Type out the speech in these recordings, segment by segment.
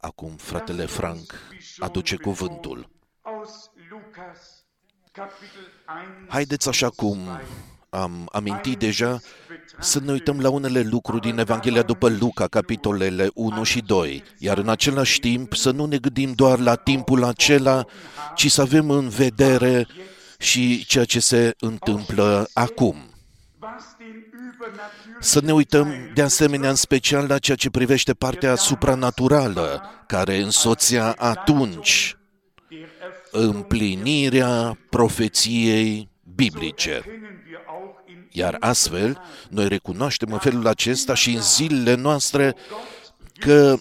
Acum fratele Frank aduce cuvântul. Haideți, așa cum am amintit deja, să ne uităm la unele lucruri din Evanghelia după Luca, capitolele 1 și 2, iar în același timp să nu ne gândim doar la timpul acela, ci să avem în vedere și ceea ce se întâmplă acum. Să ne uităm de asemenea în special la ceea ce privește partea supranaturală, care însoțea atunci împlinirea profeției biblice. Iar astfel, noi recunoaștem în felul acesta și în zilele noastre că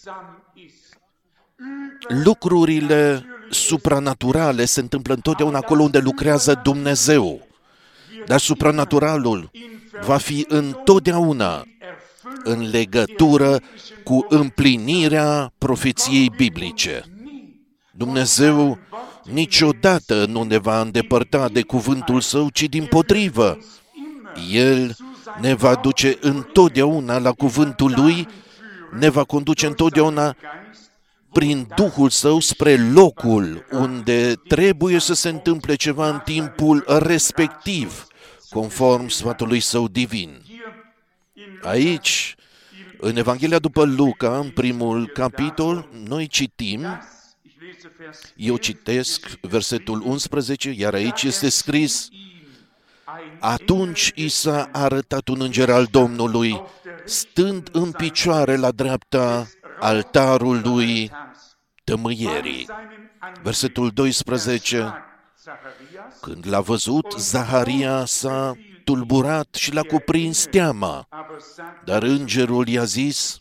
lucrurile supranaturale se întâmplă întotdeauna acolo unde lucrează Dumnezeu. Dar supranaturalul va fi întotdeauna în legătură cu împlinirea profeției biblice. Dumnezeu niciodată nu ne va îndepărta de cuvântul Său, ci dimpotrivă. El ne va duce întotdeauna la cuvântul Lui, ne va conduce întotdeauna prin Duhul Său spre locul unde trebuie să se întâmple ceva în timpul respectiv, conform sfatului Său divin. Aici, în Evanghelia după Luca, în primul capitol, noi citim, eu citesc versetul 11, iar aici este scris: atunci i s-a arătat un înger al Domnului, stând în picioare la dreapta altarului tămâierii. Versetul 12, când l-a văzut, Zaharia s-a tulburat și l-a cuprins teama, dar îngerul i-a zis: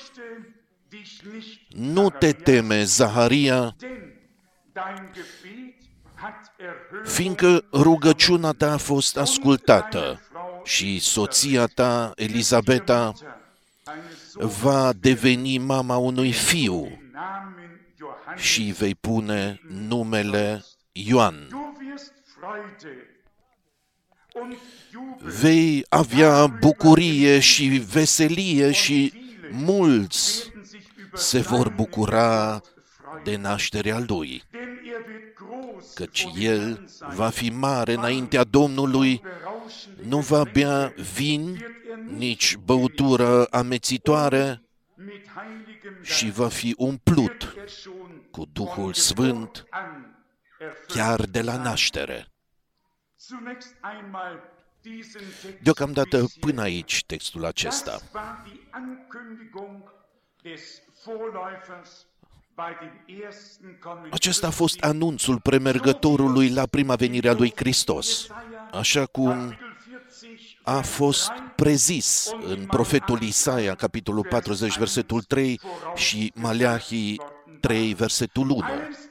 nu te teme, Zaharia, fiindcă rugăciunea ta a fost ascultată și soția ta, Elisabeta, va deveni mama unui fiu și vei pune numele Ioan. Vei avea bucurie și veselie și mulți se vor bucura de nașterea lui, căci el va fi mare înaintea Domnului, nu va bea vin, nici băutură amețitoare și va fi umplut cu Duhul Sfânt chiar de la naștere. Deocamdată până aici textul acesta. Acesta a fost anunțul premergătorului la prima venire a lui Hristos, așa cum a fost prezis în profetul Isaia, capitolul 40, versetul 3 și Maleahii 3, versetul 1.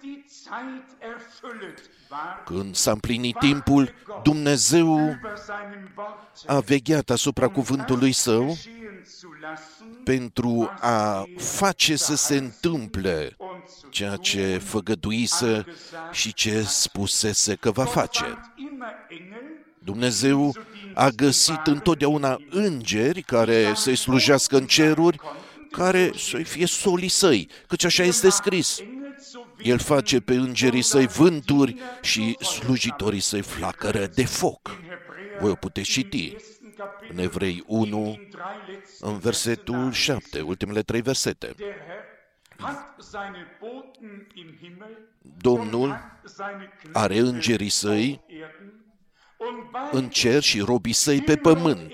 Când s-a împlinit timpul, Dumnezeu a vegheat asupra cuvântului Său pentru a face să se întâmple ceea ce făgăduise și ce spusese că va face. Dumnezeu a găsit întotdeauna îngeri care să-i slujească în ceruri, care să-i fie solii săi, căci așa este scris. El face pe îngerii săi vânturi și slujitorii săi flacără de foc. Voi o puteți citi în Evrei 1, în versetul 7, ultimele 3 versete. Domnul are îngerii săi în cer și robii săi pe pământ.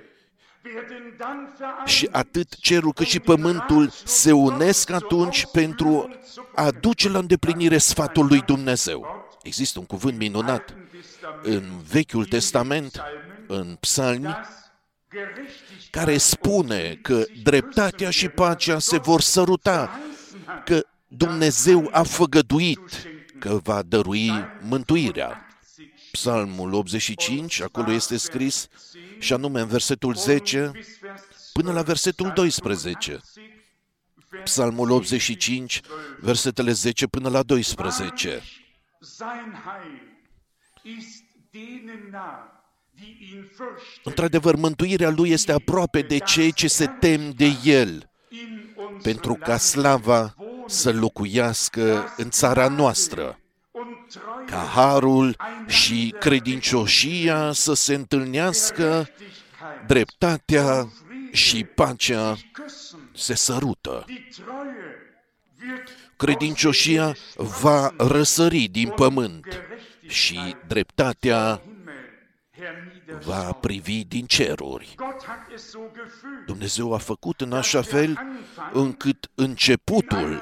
Și atât cerul cât și pământul se unesc atunci pentru a duce la îndeplinire sfatul lui Dumnezeu. Există un cuvânt minunat în Vechiul Testament, în Psalmi, care spune că dreptatea și pacea se vor săruta, că Dumnezeu a făgăduit că va dărui mântuirea. Psalmul 85, acolo este scris, și anume în versetul 10 până la versetul 12. Psalmul 85, versetele 10 până la 12. Într-adevăr, mântuirea lui este aproape de cei ce se tem de el, pentru ca slava să locuiască în țara noastră, ca harul și credincioșia să se întâlnească, dreptatea și pacea se sărută. Credincioșia va răsări din pământ și dreptatea va privi din ceruri. Dumnezeu a făcut în așa fel încât începutul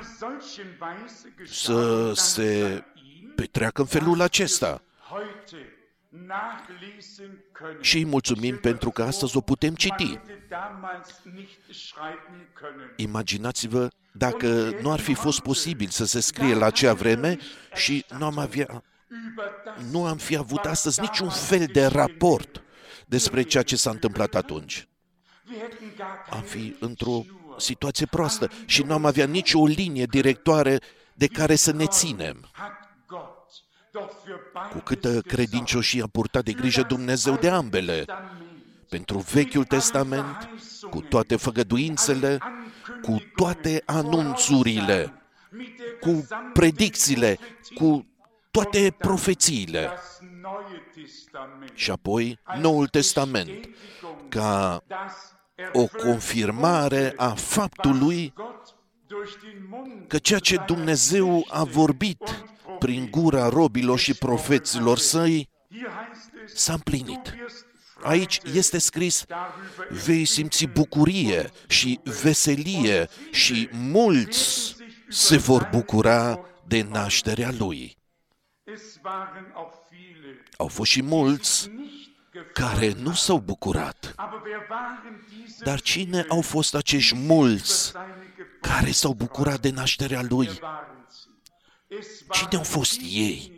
să se petreacă în felul acesta. Și îi mulțumim pentru că astăzi o putem citi. Imaginați-vă dacă nu ar fi fost posibil să se scrie la acea vreme și nu am fi avut astăzi niciun fel de raport despre ceea ce s-a întâmplat atunci. Am fi într-o situație proastă și nu am avea nicio linie directoare de care să ne ținem. Cu câtă credincioșie a purtat de grijă Dumnezeu de ambele, pentru Vechiul Testament, cu toate făgăduințele, cu toate anunțurile, cu predicțiile, cu toate profețiile. Și apoi Noul Testament, ca o confirmare a faptului că ceea ce Dumnezeu a vorbit prin gura robilor și profeților săi s-a împlinit. Aici este scris: vei simți bucurie și veselie și mulți se vor bucura de nașterea lui. Au fost și mulți care nu s-au bucurat. Dar cine au fost acești mulți care s-au bucurat de nașterea lui? Cine au fost ei?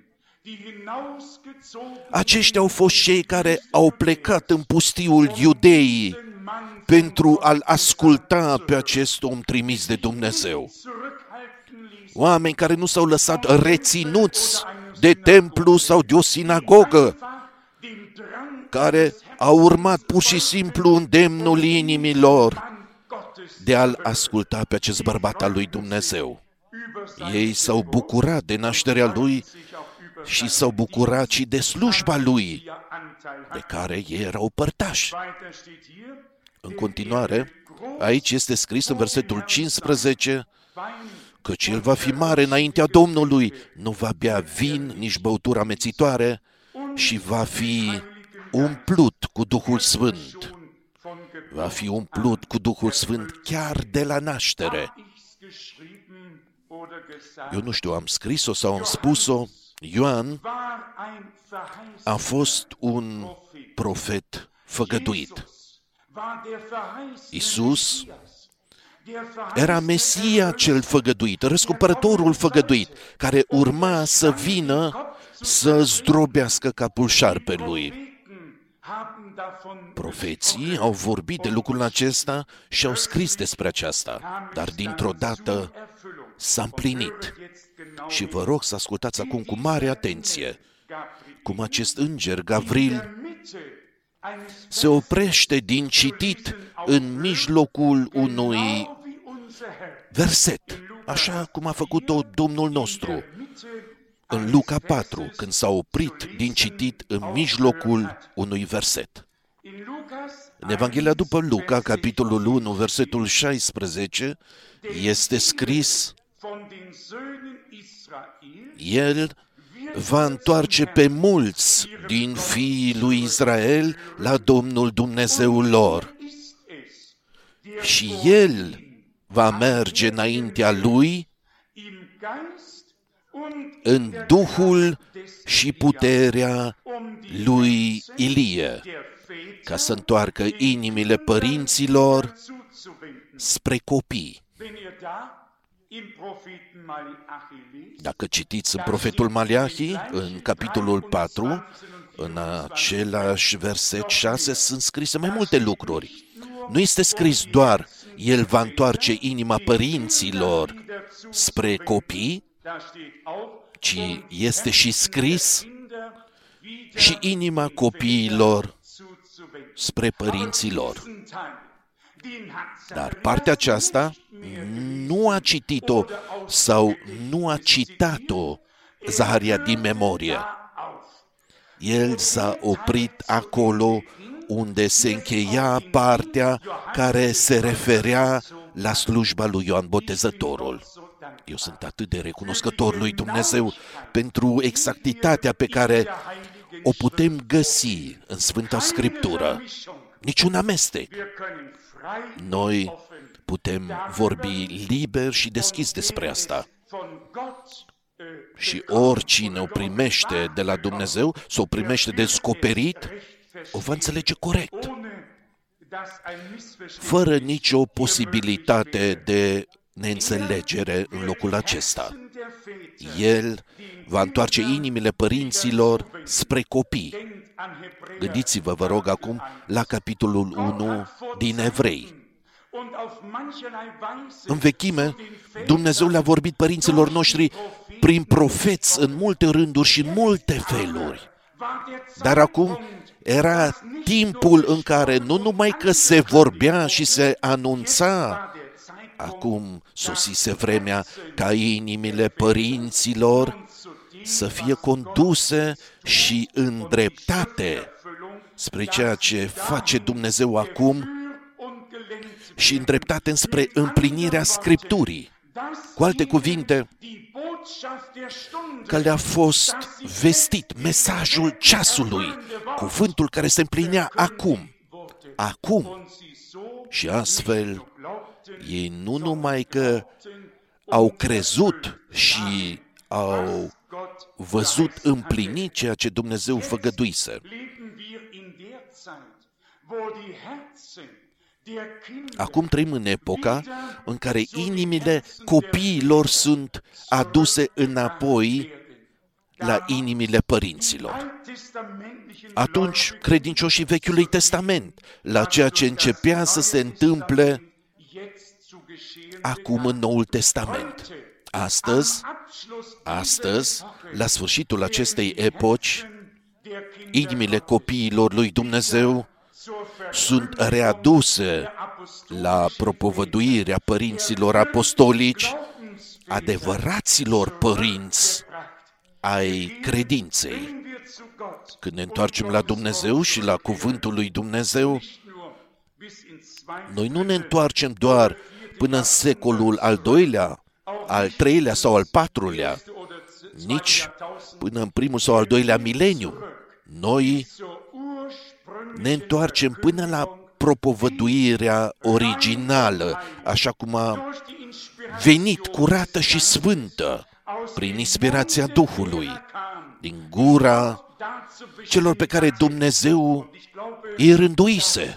Aceștia au fost cei care au plecat în pustiul Iudeii pentru a-l asculta pe acest om trimis de Dumnezeu. Oameni care nu s-au lăsat reținuți de templu sau de o sinagogă, care au urmat pur și simplu îndemnul inimilor de a-l asculta pe acest bărbat al lui Dumnezeu. Ei s-au bucurat de nașterea lui și s-au bucurat și de slujba lui, de care ei erau părtași. În continuare, aici este scris în versetul 15, căci el va fi mare înaintea Domnului, nu va bea vin, nici băutură amețitoare, și va fi umplut cu Duhul Sfânt. Va fi umplut cu Duhul Sfânt chiar de la naștere. Eu nu știu, am scris-o sau am spus-o. Ioan a fost un profet făgăduit. Iisus era Mesia cel făgăduit, răscumpărătorul făgăduit, care urma să vină să zdrobească capul șarpelui. Profeții au vorbit de lucrul acesta și au scris despre aceasta, dar dintr-o dată s-a împlinit. Și vă rog să ascultați acum cu mare atenție cum acest înger Gavril se oprește din citit în mijlocul unui verset, așa cum a făcut-o Domnul nostru în Luca 4, când s-a oprit din citit în mijlocul unui verset. În Evanghelia după Luca, capitolul 1, versetul 16, este scris: El va întoarce pe mulți din fiii lui Israel la Domnul Dumnezeul lor. Și El va merge înaintea lui în duhul și puterea lui Ilie, ca să întoarcă inimile părinților spre copii. Dacă citiți în profetul Maleahi, în capitolul 4, în același verset 6, sunt scrise mai multe lucruri. Nu este scris doar El va întoarce inima părinților spre copii, ci este și scris și inima copiilor spre părinților. Dar partea aceasta nu a citit-o sau nu a citat-o Zaharia din memorie. El s-a oprit acolo unde se încheia partea care se referea la slujba lui Ioan Botezătorul. Eu sunt atât de recunoscător lui Dumnezeu pentru exactitatea pe care o putem găsi în Sfânta Scriptură. Niciun amestec. Noi putem vorbi liber și deschis despre asta. Și oricine o primește de la Dumnezeu, sau o primește descoperit, o va înțelege corect, fără nicio posibilitate de neînțelegere în locul acesta. El va întoarce inimile părinților spre copii. Gândiți-vă, vă rog, acum la capitolul 1 din Evrei. În vechime, Dumnezeu le-a vorbit părinților noștri prin profeți în multe rânduri și în multe feluri. Dar acum era timpul în care nu numai că se vorbea și se anunța, acum sosise vremea ca inimile părinților să fie conduse și îndreptate spre ceea ce face Dumnezeu acum și îndreptate înspre împlinirea Scripturii. Cu alte cuvinte, că le-a fost vestit mesajul ceasului, cuvântul care se împlinea acum. Și astfel, ei nu numai că au crezut și au văzut împlinit ceea ce Dumnezeu făgăduise. Acum trăim în epoca în care inimile copiilor sunt aduse înapoi la inimile părinților. Atunci, credincioșii Vechiului Testament, la ceea ce începea să se întâmple acum în Noul Testament. Astăzi, la sfârșitul acestei epoci, inimile copiilor lui Dumnezeu sunt readuse la propovăduirea părinților apostolici, adevăraților părinți ai credinței. Când ne întoarcem la Dumnezeu și la cuvântul lui Dumnezeu, noi nu ne întoarcem doar până în secolul al II-lea, al III-lea sau al IV-lea, nici până în primul sau al doilea mileniu. Noi ne întoarcem până la propovăduirea originală, așa cum a venit curată și sfântă prin inspirația Duhului, din gura celor pe care Dumnezeu îi rânduise.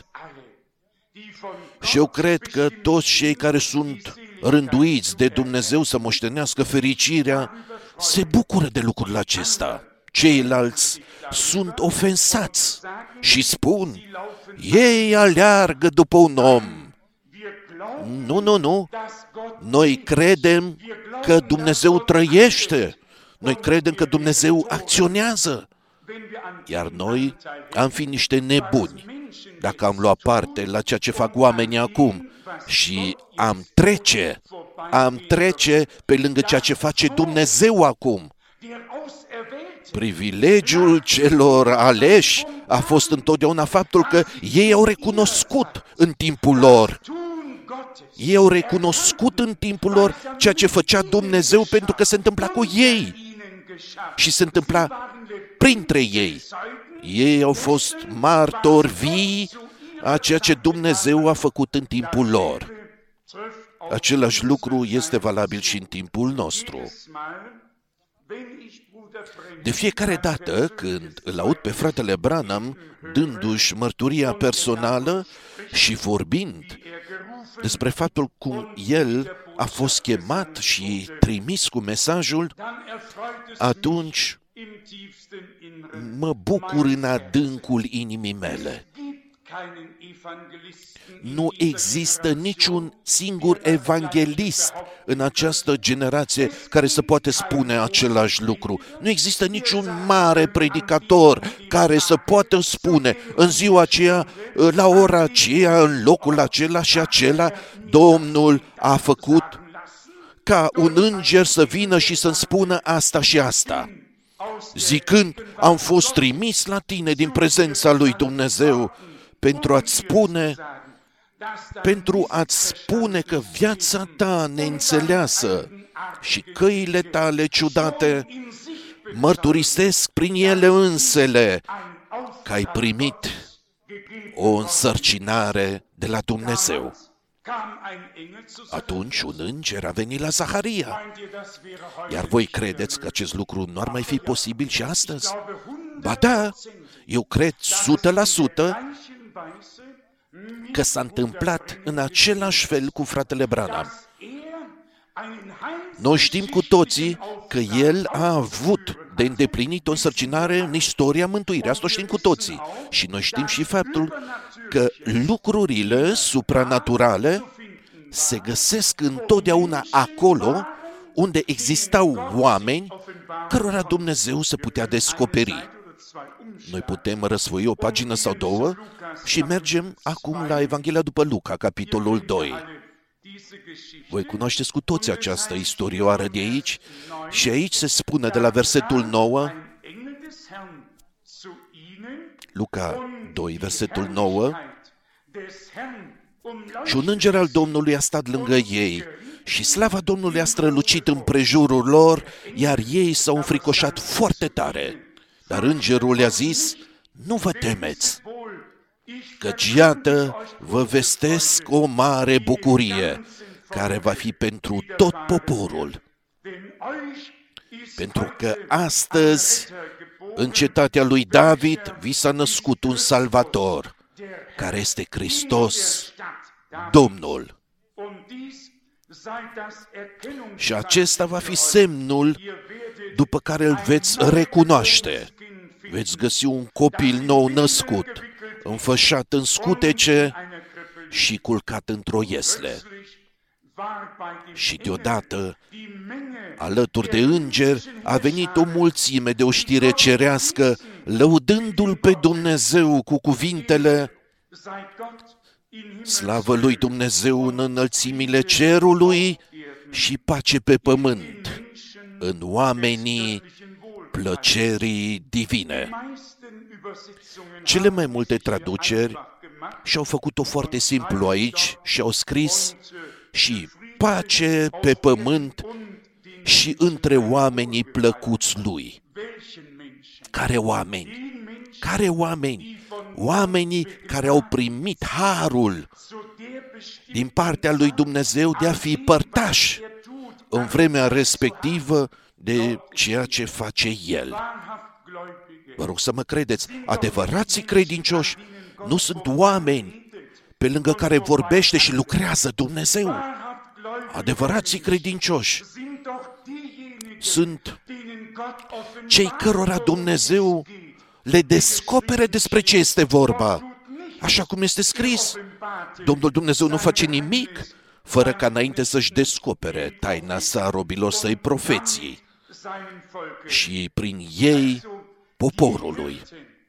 Și eu cred că toți cei care sunt rânduiți de Dumnezeu să moștenească fericirea se bucură de lucrul acesta. Ceilalți sunt ofensați și spun, ei aleargă după un om. Nu. Noi credem că Dumnezeu trăiește. Noi credem că Dumnezeu acționează. Iar noi am fi niște nebuni dacă am luat parte la ceea ce fac oamenii acum și am trece pe lângă ceea ce face Dumnezeu acum. Privilegiul celor aleși a fost întotdeauna faptul că ei au recunoscut în timpul lor. Ei au recunoscut în timpul lor ceea ce făcea Dumnezeu pentru că se întâmpla cu ei și se întâmpla printre ei. Ei au fost martori vii a ceea ce Dumnezeu a făcut în timpul lor. Același lucru este valabil și în timpul nostru. De fiecare dată când îl aud pe fratele Branham dându-și mărturia personală și vorbind despre faptul cum el a fost chemat și trimis cu mesajul, atunci mă bucur în adâncul inimii mele. Nu există niciun singur evanghelist în această generație care să poate spune același lucru. Nu există niciun mare predicator care să poată spune în ziua aceea, la ora aceea, în locul acela și acela, Domnul a făcut ca un înger să vină și să-mi spună asta și asta, zicând, am fost trimis la tine din prezența lui Dumnezeu pentru a-ți spune că viața ta neînțeleasă și căile tale ciudate mărturisesc prin ele însele că ai primit o însărcinare de la Dumnezeu. Atunci un înger a venit la Zaharia. Iar voi credeți că acest lucru nu ar mai fi posibil și astăzi? Ba da, eu cred 100% că s-a întâmplat în același fel cu fratele Branham. Noi știm cu toții că el a avut de îndeplinit o însărcinare în istoria mântuirii. Asta o știm cu toții. Și noi știm și faptul că lucrurile supranaturale se găsesc întotdeauna acolo unde existau oameni cărora Dumnezeu se putea descoperi. Noi putem răsfoi o pagină sau două și mergem acum la Evanghelia după Luca, capitolul 2. Voi cunoașteți cu toți această istorioară de aici și aici se spune de la versetul 9, Luca 2, versetul 9, și un înger al Domnului a stat lângă ei și slava Domnului a strălucit împrejurul lor, iar ei s-au înfricoșat foarte tare. Dar îngerul le-a zis, nu vă temeți, căci iată vă vestesc o mare bucurie, care va fi pentru tot poporul. Pentru că astăzi, în cetatea lui David, vi s-a născut un Salvator, care este Hristos, Domnul. Și acesta va fi semnul după care îl veți recunoaște. Veți găsi un copil nou născut, înfășat în scutece și culcat într-o iesle. Și deodată, alături de îngeri, a venit o mulțime de oștire cerească, lăudându-L pe Dumnezeu cu cuvintele, slavă lui Dumnezeu în înălțimile cerului și pace pe pământ, în oamenii plăcerii divine. Cele mai multe traduceri și-au făcut-o foarte simplu aici și au scris și pace pe pământ și între oamenii plăcuți lui. Care oameni? Care oameni? Oamenii care au primit harul din partea lui Dumnezeu de a fi părtași în vremea respectivă de ceea ce face El. Vă rog să mă credeți, adevărații credincioși nu sunt oameni pe lângă care vorbește și lucrează Dumnezeu. Adevărații credincioși sunt cei cărora Dumnezeu le descopere despre ce este vorba. Așa cum este scris, Domnul Dumnezeu nu face nimic fără ca înainte să-și descopere taina sa robilor săi profeții și prin ei poporului.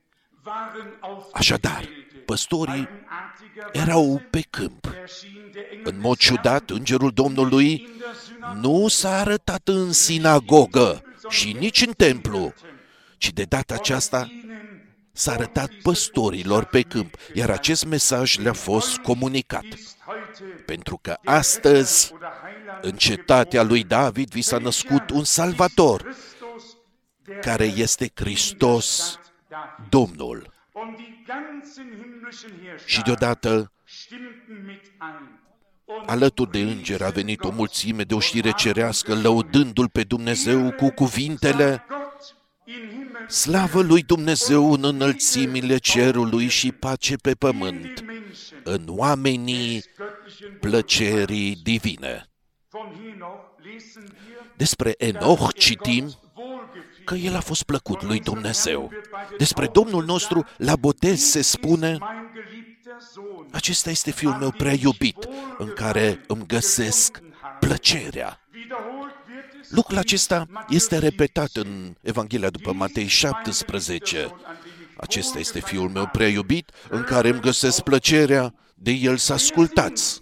Așadar, păstorii erau pe câmp. În mod ciudat, îngerul Domnului nu s-a arătat în sinagogă și nici în templu, ci de data aceasta s-a arătat păstorilor pe câmp, iar acest mesaj le-a fost comunicat. Pentru că astăzi, în cetatea lui David, vi s-a născut un Salvator, care este Hristos, Domnul. Și deodată, alături de îngeri a venit o mulțime de oștire cerească, lăudându-L pe Dumnezeu cu cuvintele, slavă lui Dumnezeu în înălțimile cerului și pace pe pământ, în oamenii plăcerii divine. Despre Enoch citim că el a fost plăcut lui Dumnezeu. Despre Domnul nostru, la botez se spune, acesta este Fiul meu prea iubit, în care îmi găsesc plăcerea. Lucrul acesta este repetat în Evanghelia după Matei 17. Acesta este Fiul meu prea iubit, în care îmi găsesc plăcerea, de El să ascultați.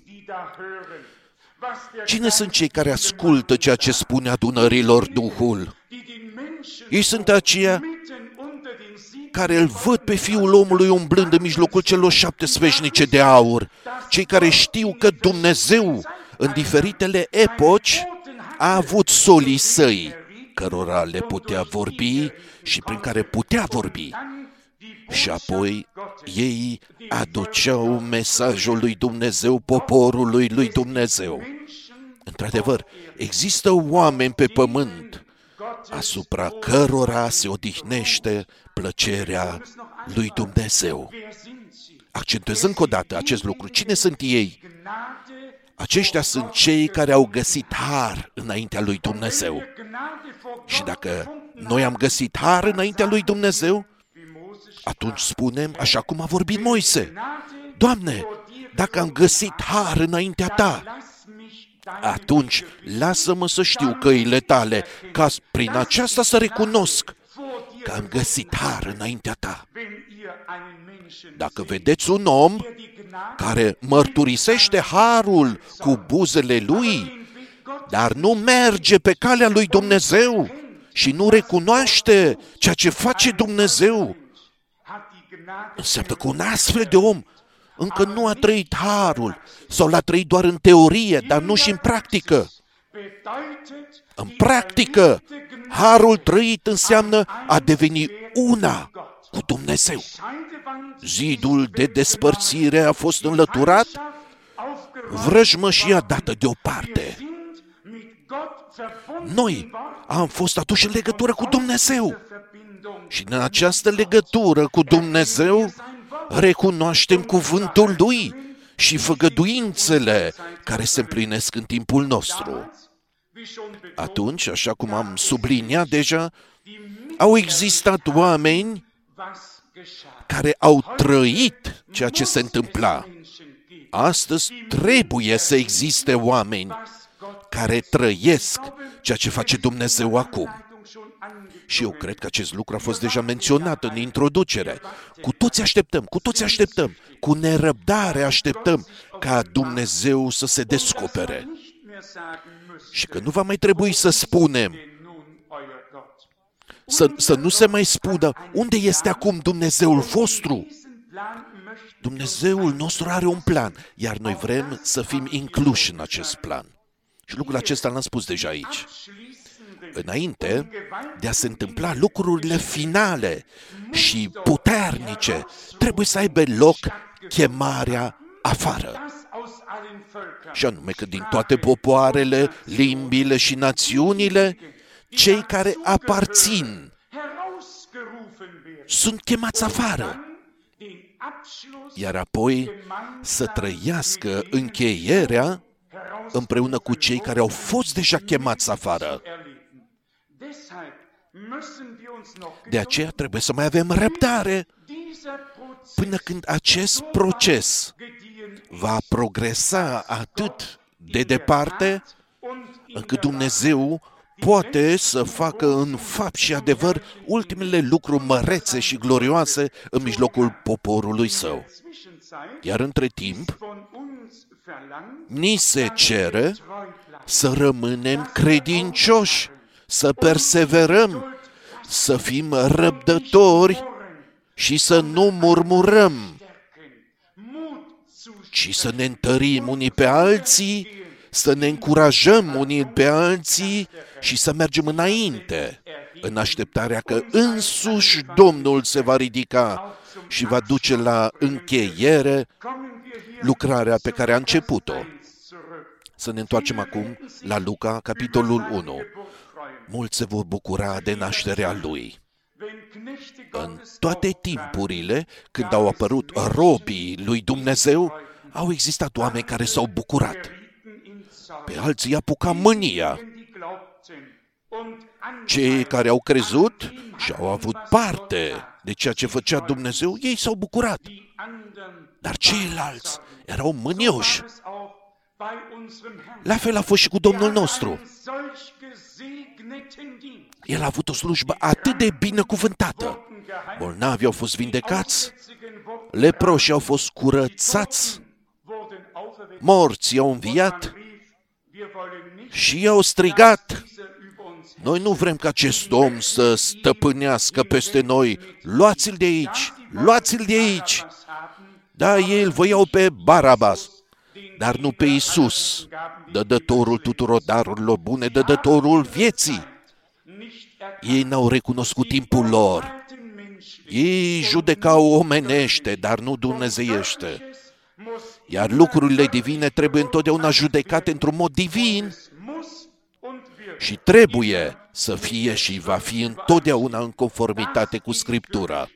Cine sunt cei care ascultă ceea ce spune adunărilor Duhul? Ei sunt aceia care îl văd pe Fiul omului umblând în mijlocul celor 7 sfeșnice de aur, cei care știu că Dumnezeu, în diferitele epoci, a avut solii săi, cărora le putea vorbi și prin care putea vorbi. Și apoi ei aduceau mesajul lui Dumnezeu poporului lui Dumnezeu. Într-adevăr, există oameni pe pământ asupra cărora se odihnește plăcerea lui Dumnezeu. Accentuez încă o dată acest lucru. Cine sunt ei? Aceștia sunt cei care au găsit har înaintea lui Dumnezeu. Și dacă noi am găsit har înaintea lui Dumnezeu, atunci spunem, așa cum a vorbit Moise: Doamne, dacă am găsit har înaintea Ta, atunci lasă-mă să știu căile Tale, ca prin aceasta să recunosc că am găsit har înaintea Ta. Dacă vedeți un om care mărturisește harul cu buzele lui, dar nu merge pe calea lui Dumnezeu și nu recunoaște ceea ce face Dumnezeu, înseamnă că un astfel de om încă nu a trăit harul sau l-a trăit doar în teorie, dar nu și în practică. În practică, harul trăit înseamnă a deveni una cu Dumnezeu. Zidul de despărțire a fost înlăturat, vrăjmășia dată deoparte. Noi am fost atunci în legătură cu Dumnezeu. Și în această legătură cu Dumnezeu recunoaștem cuvântul Lui și făgăduințele care se împlinesc în timpul nostru. Atunci, așa cum am subliniat deja, au existat oameni care au trăit ceea ce se întâmpla. Astăzi trebuie să existe oameni care trăiesc ceea ce face Dumnezeu acum. Și eu cred că acest lucru a fost deja menționat în introducere. Cu toți așteptăm, cu nerăbdare așteptăm ca Dumnezeu să se descopere. Și că nu va mai trebui să spunem, să nu se mai spună, unde este acum Dumnezeul vostru? Dumnezeul nostru are un plan, iar noi vrem să fim incluși în acest plan. Și lucrul acesta l-am spus deja aici. Înainte de a se întâmpla lucrurile finale și puternice, trebuie să aibă loc chemarea afară. Și anume că din toate popoarele, limbile și națiunile, cei care aparțin sunt chemați afară, iar apoi să trăiască încheierea împreună cu cei care au fost deja chemați afară. De aceea trebuie să mai avem răbdare până când acest proces va progresa atât de departe încât Dumnezeu poate să facă în fapt și adevăr ultimele lucruri mărețe și glorioase în mijlocul poporului său. Iar între timp, ni se cere să rămânem credincioși, să perseverăm, să fim răbdători și să nu murmurăm, ci să ne întărim unii pe alții, să ne încurajăm unii pe alții și să mergem înainte, în așteptarea că însuși Domnul se va ridica și va duce la încheiere lucrarea pe care a început-o. Să ne întoarcem acum la Luca, capitolul 1. Mulți se vor bucura de nașterea lui. În toate timpurile, când au apărut robii lui Dumnezeu, au existat oameni care s-au bucurat. Pe alții i-a apucat mânia. Cei care au crezut și au avut parte de ceea ce făcea Dumnezeu, ei s-au bucurat. Dar ceilalți erau mânioși. La fel a fost și cu Domnul nostru. El a avut o slujbă atât de binecuvântată. Bolnavii au fost vindecați, leproșii au fost curățați, morții au înviat și i-au strigat: noi nu vrem ca acest om să stăpânească peste noi, luați-l de aici, luați-l de aici. Da, ei îl voiau pe Barabas, dar nu pe Iisus, dădătorul tuturor darurilor bune, dădătorul vieții. Ei n-au recunoscut timpul lor. Ei judecau omenește, dar nu dumnezeiește. Iar lucrurile divine trebuie întotdeauna judecate într-un mod divin și trebuie să fie și va fi întotdeauna în conformitate cu Scriptura.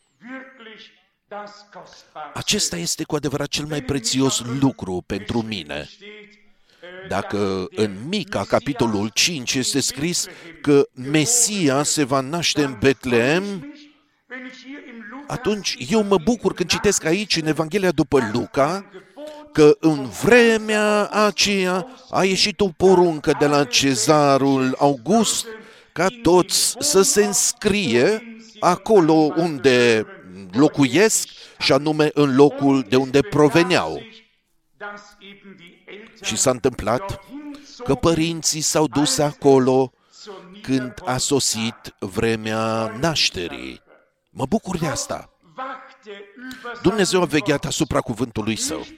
Acesta este cu adevărat cel mai prețios lucru pentru mine. Dacă în Mica, capitolul 5, este scris că Mesia se va naște în Betlehem, atunci eu mă bucur când citesc aici, în Evanghelia după Luca, că în vremea aceea a ieșit o poruncă de la Cezarul August ca toți să se înscrie acolo unde locuiesc, și anume în locul de unde proveneau. Și s-a întâmplat că părinții s-au dus acolo când a sosit vremea nașterii. Mă bucur de asta. Dumnezeu a vegheat asupra cuvântului Său.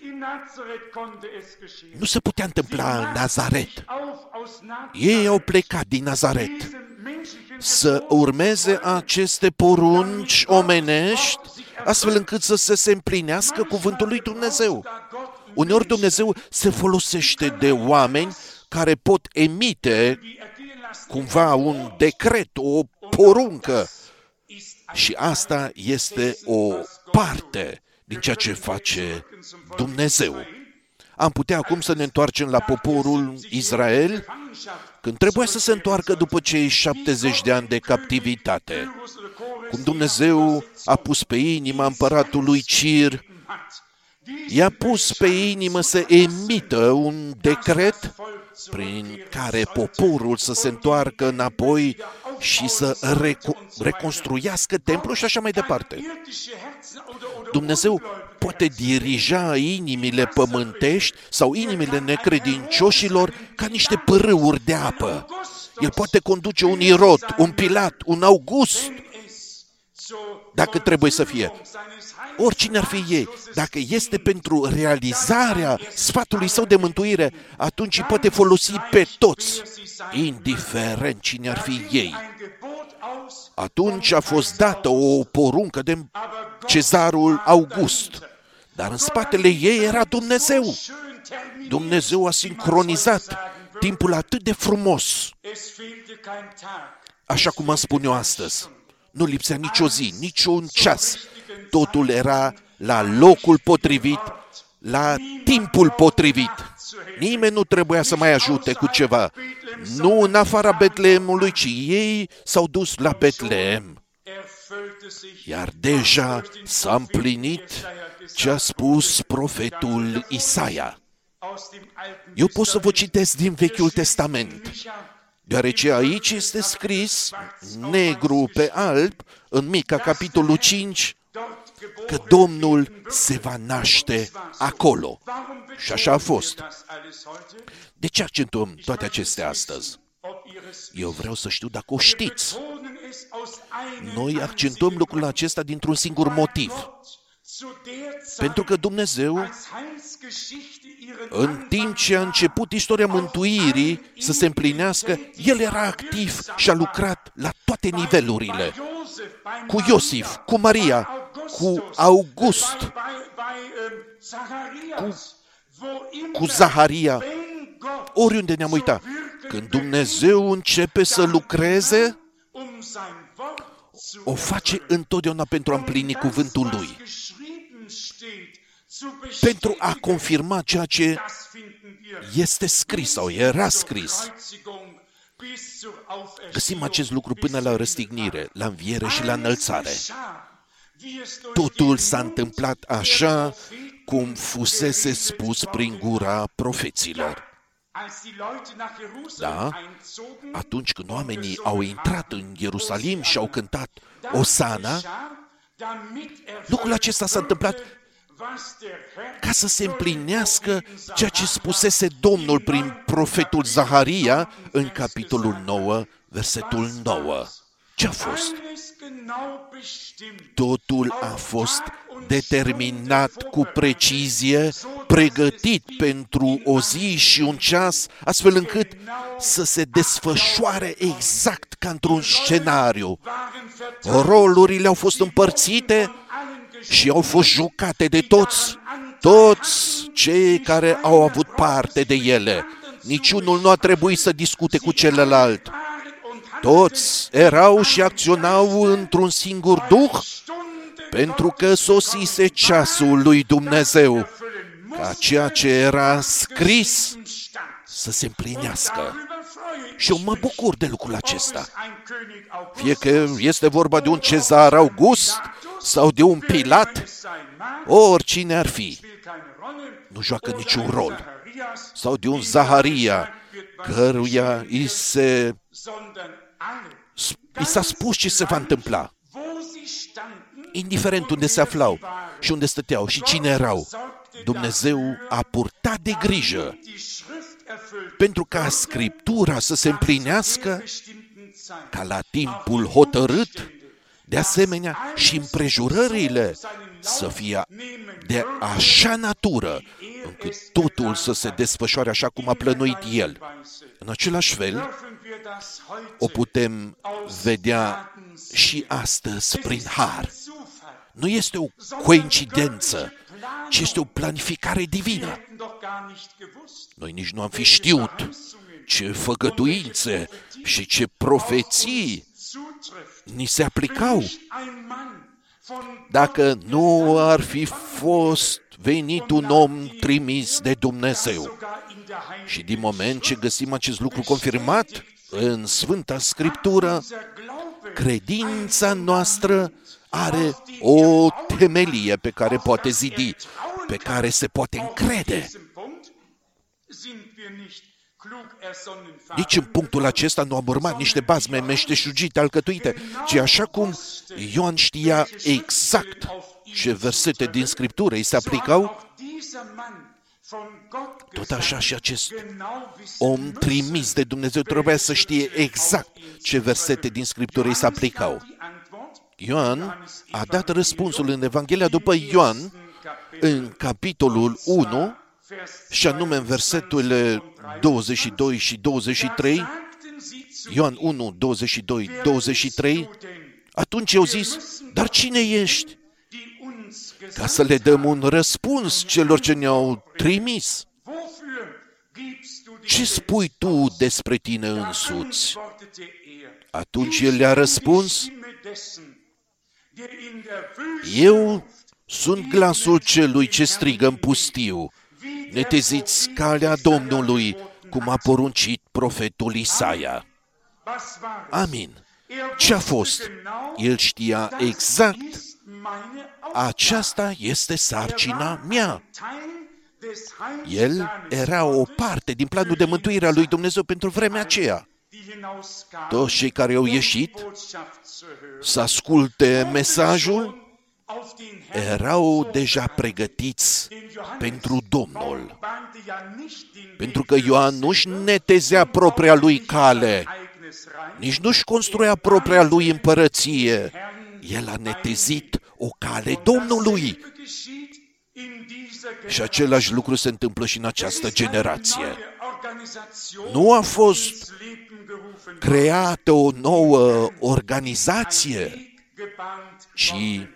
Nu se putea întâmpla în Nazaret. Ei au plecat din Nazaret să urmeze aceste porunci omenești, astfel încât să se împlinească cuvântul lui Dumnezeu. Uneori Dumnezeu se folosește de oameni care pot emite cumva un decret, o poruncă. Și asta este o parte din ceea ce face Dumnezeu. Am putea acum să ne întoarcem la poporul Israel, când trebuia să se întoarcă după cei 70 de ani de captivitate. Cum Dumnezeu a pus pe inima împăratului Cir, i-a pus pe inimă să emită un decret prin care poporul să se întoarcă înapoi și să reconstruiască templul și așa mai departe. Dumnezeu poate dirija inimile pământești sau inimile necredincioșilor ca niște pârâuri de apă. El poate conduce un Irod, un Pilat, un August, dacă trebuie să fie. Oricine ar fi ei, dacă este pentru realizarea sfatului său de mântuire, atunci îi poate folosi pe toți, indiferent cine ar fi ei. Atunci a fost dată o poruncă de Cezarul August, dar în spatele ei era Dumnezeu. Dumnezeu a sincronizat timpul atât de frumos, așa cum am spune eu astăzi. Nu lipsea nicio zi, niciun ceas. Totul era la locul potrivit, la timpul potrivit. Nimeni nu trebuia să mai ajute cu ceva. Nu în afara Betleemului, ci ei s-au dus la Betleem. Iar deja s-a împlinit ce a spus profetul Isaia. Eu pot să vă citesc din Vechiul Testament, deoarece aici este scris, negru pe alb, în Mica, capitolul 5, că Domnul se va naște acolo. Și așa a fost. De ce accentuăm toate acestea astăzi? Eu vreau să știu dacă o știți. Noi accentuăm lucrul acesta dintr-un singur motiv. Pentru că Dumnezeu, în timp ce a început istoria mântuirii să se împlinească, El era activ și a lucrat la toate nivelurile. Cu Iosif, cu Maria, cu August, cu Zaharia, oriunde ne-am uitat. Când Dumnezeu începe să lucreze, o face întotdeauna pentru a împlini cuvântul Lui, pentru a confirma ceea ce este scris sau era scris. Găsim acest lucru până la răstignire, la înviere și la înălțare. Totul s-a întâmplat așa cum fusese spus prin gura profeților. Da, atunci când oamenii au intrat în Ierusalim și au cântat Osana, lucrul acesta s-a întâmplat ca să se împlinească ceea ce spusese Domnul prin profetul Zaharia în capitolul 9, versetul 9. Ce a fost? Totul a fost determinat cu precizie, pregătit pentru o zi și un ceas, astfel încât să se desfășoare exact ca într-un scenariu. Rolurile au fost împărțite și au fost jucate de toți cei care au avut parte de ele. Niciunul nu a trebuit să discute cu celălalt. Toți erau și acționau într-un singur duh, pentru că sosise ceasul lui Dumnezeu, ca ceea ce era scris să se împlinească. Și eu mă bucur de lucrul acesta. Fie că este vorba de un Cezar August sau de un Pilat, oricine ar fi, nu joacă niciun rol. Sau de un Zaharia, căruia i s-a spus ce se va întâmpla. Indiferent unde se aflau și unde stăteau și cine erau, Dumnezeu a purtat de grijă pentru ca Scriptura să se împlinească ca la timpul hotărât, de asemenea și împrejurările să fie de așa natură încât totul să se desfășoare așa cum a plănuit El. În același fel, o putem vedea și astăzi prin har. Nu este o coincidență, ci este o planificare divină. Noi nici nu am fi știut ce făgăduințe și ce profeții ni se aplicau dacă nu ar fi fost venit un om trimis de Dumnezeu. Și din moment ce găsim acest lucru confirmat în Sfânta Scriptură, credința noastră are o temelie pe care poate zidi, pe care se poate încrede. Nici în punctul acesta nu am urmat niște bazme meșteșugite, alcătuite, ci așa cum Ioan știa exact ce versete din Scriptură îi se aplicau, tot așa și acest om trimis de Dumnezeu trebuia să știe exact ce versete din Scriptură îi se aplicau. Ioan a dat răspunsul în Evanghelia după Ioan, în capitolul 1, și anume în verseturile 22 și 23, Ioan 1, 22, 23, atunci au zis, dar cine ești? Ca să le dăm un răspuns celor ce ne-au trimis. Ce spui tu despre tine însuți? Atunci el le-a răspuns, eu sunt glasul celui ce strigă în pustiu, neteziți calea Domnului, cum a poruncit profetul Isaia. Amin. Ce a fost? El știa exact, aceasta este sarcina mea. El era o parte din planul de mântuire a lui Dumnezeu pentru vremea aceea. Toți cei care au ieșit să asculte mesajul erau deja pregătiți pentru Domnul. Pentru că Ioan nu-și netezea propria lui cale, nici nu-și construia propria lui împărăție. El a netezit o cale Domnului. Și același lucru se întâmplă și în această generație. Nu a fost creată o nouă organizație, ci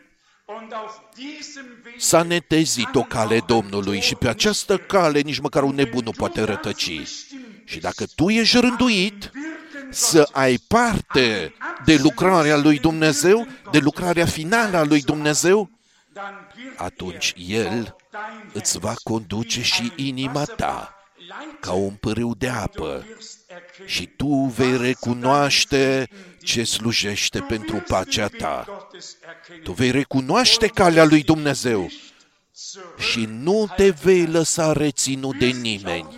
s-a netezit o cale Domnului și pe această cale nici măcar un nebun nu poate rătăci. Și dacă tu ești rânduit să ai parte de lucrarea lui Dumnezeu, de lucrarea finală a lui Dumnezeu, atunci El îți va conduce și inima ta ca un pârâu de apă și tu vei recunoaște ce slujește pentru pacea ta. Tu vei recunoaște calea lui Dumnezeu și nu te vei lăsa reținut de nimeni.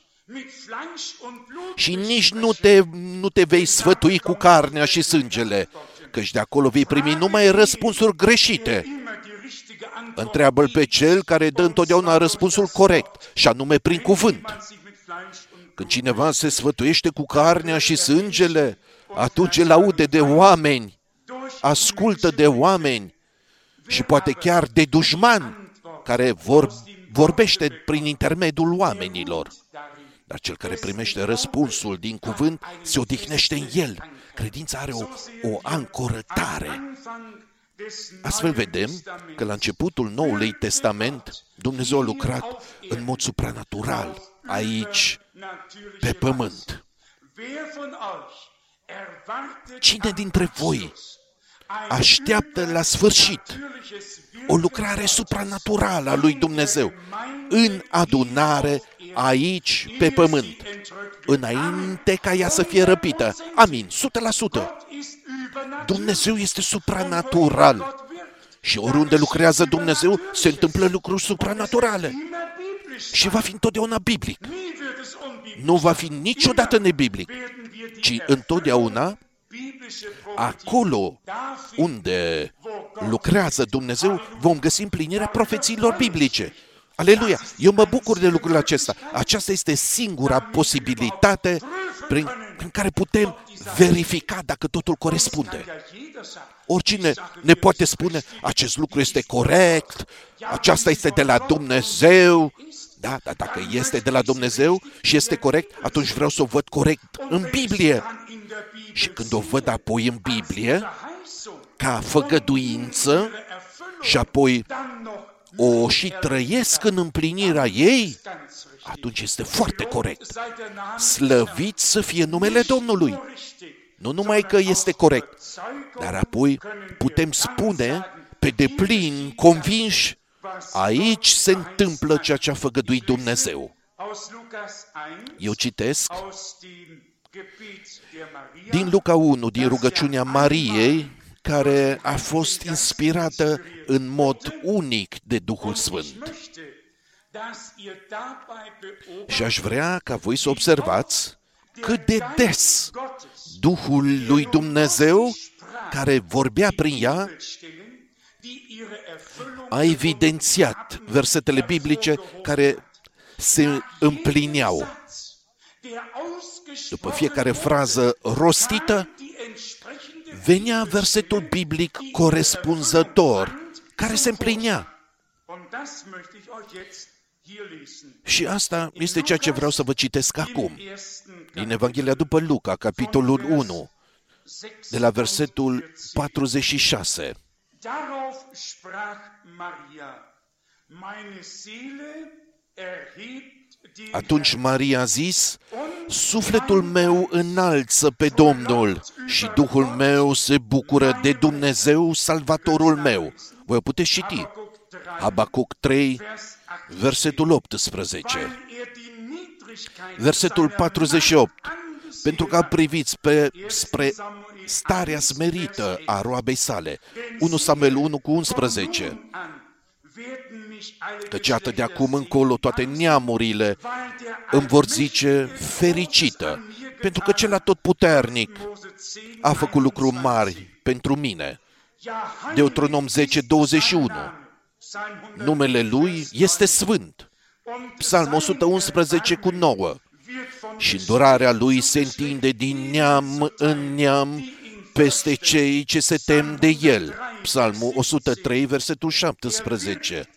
Și nici nu te vei sfătui cu carnea și sângele, căci de acolo vei primi numai răspunsuri greșite. Întreabă-l pe cel care dă întotdeauna răspunsul corect, și anume prin cuvânt. Când cineva se sfătuiește cu carnea și sângele, atunci îl aude de oameni, ascultă de oameni și poate chiar de dușman care vorbește prin intermediul oamenilor. Dar cel care primește răspunsul din cuvânt se odihnește în el. Credința are o ancoră tare. Astfel vedem că la începutul Noului Testament Dumnezeu a lucrat în mod supranatural aici, pe pământ. Cine dintre voi așteaptă la sfârșit o lucrare supranaturală a lui Dumnezeu în adunare aici, pe pământ, înainte ca ea să fie răpită? Amin, 100%. Dumnezeu este supranatural și oriunde lucrează Dumnezeu se întâmplă lucruri supranaturale și va fi întotdeauna biblic. Nu va fi niciodată nebiblic, ci întotdeauna acolo unde lucrează Dumnezeu vom găsi împlinirea profețiilor biblice. Aleluia! Eu mă bucur de lucrul acesta. Aceasta este singura posibilitate prin care putem verifica dacă totul corespunde. Oricine ne poate spune, acest lucru este corect, aceasta este de la Dumnezeu. Da, dar dacă este de la Dumnezeu și este corect, atunci vreau să o văd corect în Biblie. Și când o văd apoi în Biblie, ca făgăduință, și apoi o și trăiesc în împlinirea ei, atunci este foarte corect. Slăvit să fie numele Domnului. Nu numai că este corect, dar apoi putem spune pe deplin convinși, aici se întâmplă ceea ce a făgăduit Dumnezeu. Eu citesc din Luca 1, din rugăciunea Mariei, care a fost inspirată în mod unic de Duhul Sfânt. Și aș vrea ca voi să observați cât de des Duhul lui Dumnezeu, care vorbea prin ea, a evidențiat versetele biblice care se împlineau. După fiecare frază rostită, venea versetul biblic corespunzător, care se împlinea. Și asta este ceea ce vreau să vă citesc acum. Din Evanghelia după Luca, capitolul 1, de la versetul 46. Atunci Maria a zis, sufletul meu înalță pe Domnul și Duhul meu se bucură de Dumnezeu, Salvatorul meu. Voi puteți citi. Habacuc 3, versetul 18. Versetul 48. Pentru că a privit spre starea smerită a roabei sale. 1 Samuel 1 cu 11. Căci iată de acum încolo toate neamurile îmi vor zice fericită, pentru că cel atotputernic a făcut lucruri mari pentru mine. Deuteronom 10, 21. Numele lui este sfânt. Psalm 111 cu 9. Și îndurarea lui se întinde din neam în neam peste cei ce se tem de el. Psalmul 103, versetul 17.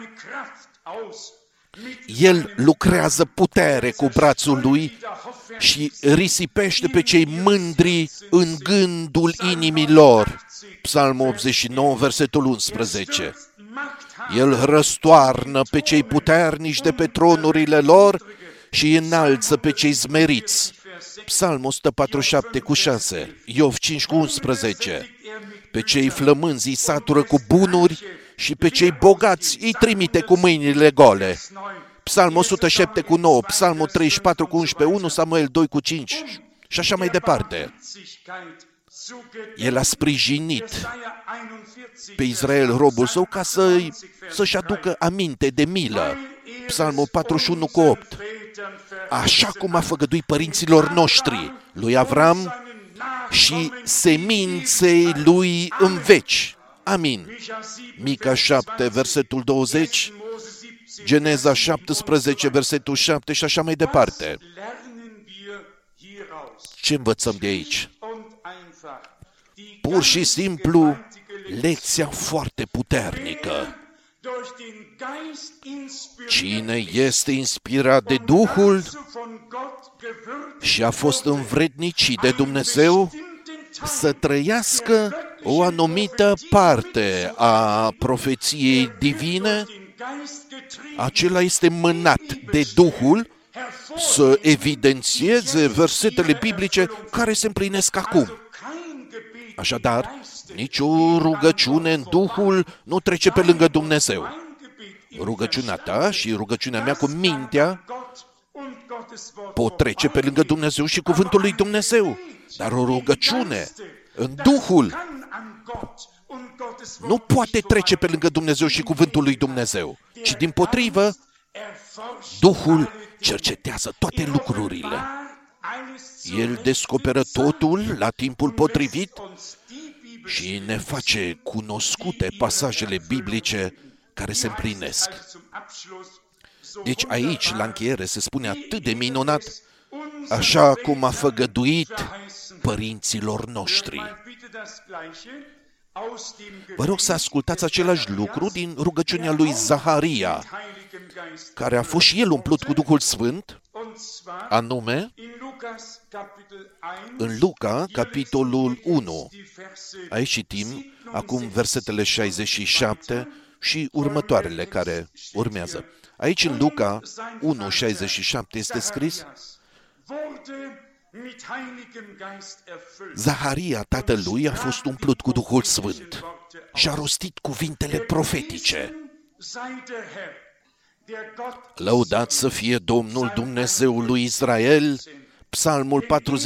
El lucrează putere cu brațul lui și risipește pe cei mândri în gândul inimilor. Psalmul 89, versetul 11. El răstoarnă pe cei puternici de pe tronurile lor și înalță pe cei smeriți. Psalmul 147 cu 6, Iov 5 cu 11. Pe cei flămânzi îi satură cu bunuri și pe cei bogați îi trimite cu mâinile gole. Psalmul 107 cu 9, Psalmul 34 cu 11, 1 Samuel 2 cu 5 și așa mai departe. El a sprijinit pe Israel, robul său, ca să-și aducă aminte de milă. Psalmul 41:8. Așa cum a făgăduit părinților noștri, lui Avram și seminței lui în veci. Amin. Mica 7, versetul 20, Geneza 17, versetul 7 și așa mai departe. Ce învățăm de aici? Pur și simplu, lecția foarte puternică. Cine este inspirat de Duhul și a fost învrednicit de Dumnezeu să trăiască o anumită parte a profeției divine, acela este mânat de Duhul să evidențieze versetele biblice care se împlinesc acum. Așadar, nicio rugăciune în Duhul nu trece pe lângă Dumnezeu. Rugăciunea ta și rugăciunea mea cu mintea pot trece pe lângă Dumnezeu și cuvântul lui Dumnezeu. Dar o rugăciune în Duhul nu poate trece pe lângă Dumnezeu și cuvântul lui Dumnezeu, ci dimpotrivă, Duhul cercetează toate lucrurile. El descoperă totul la timpul potrivit și ne face cunoscute pasajele biblice care se împlinesc. Deci aici, la încheiere, se spune atât de minunat, așa cum a făgăduit părinților noștri. Vă rog să ascultați același lucru din rugăciunea lui Zaharia, care a fost și el umplut cu Duhul Sfânt, anume în Luca, capitolul 1. Aici citim acum versetele 67 și următoarele care urmează. Aici în Luca 1:67 este scris: Zaharia, tatălui, a fost umplut cu Duhul Sfânt și a rostit cuvintele profetice. Lăudat să fie Domnul Dumnezeul lui Israel, Psalmul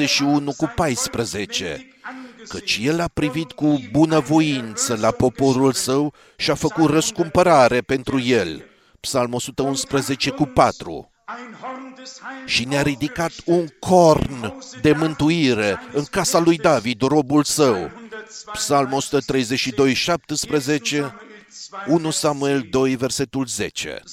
41:14, căci El a privit cu bunăvoință la poporul său și a făcut răscumpărare pentru el. Psalmul 111:4. Și ne-a ridicat un corn de mântuire în casa lui David, robul său. Psalmul 132:17, 1 Samuel 2, versetul 10.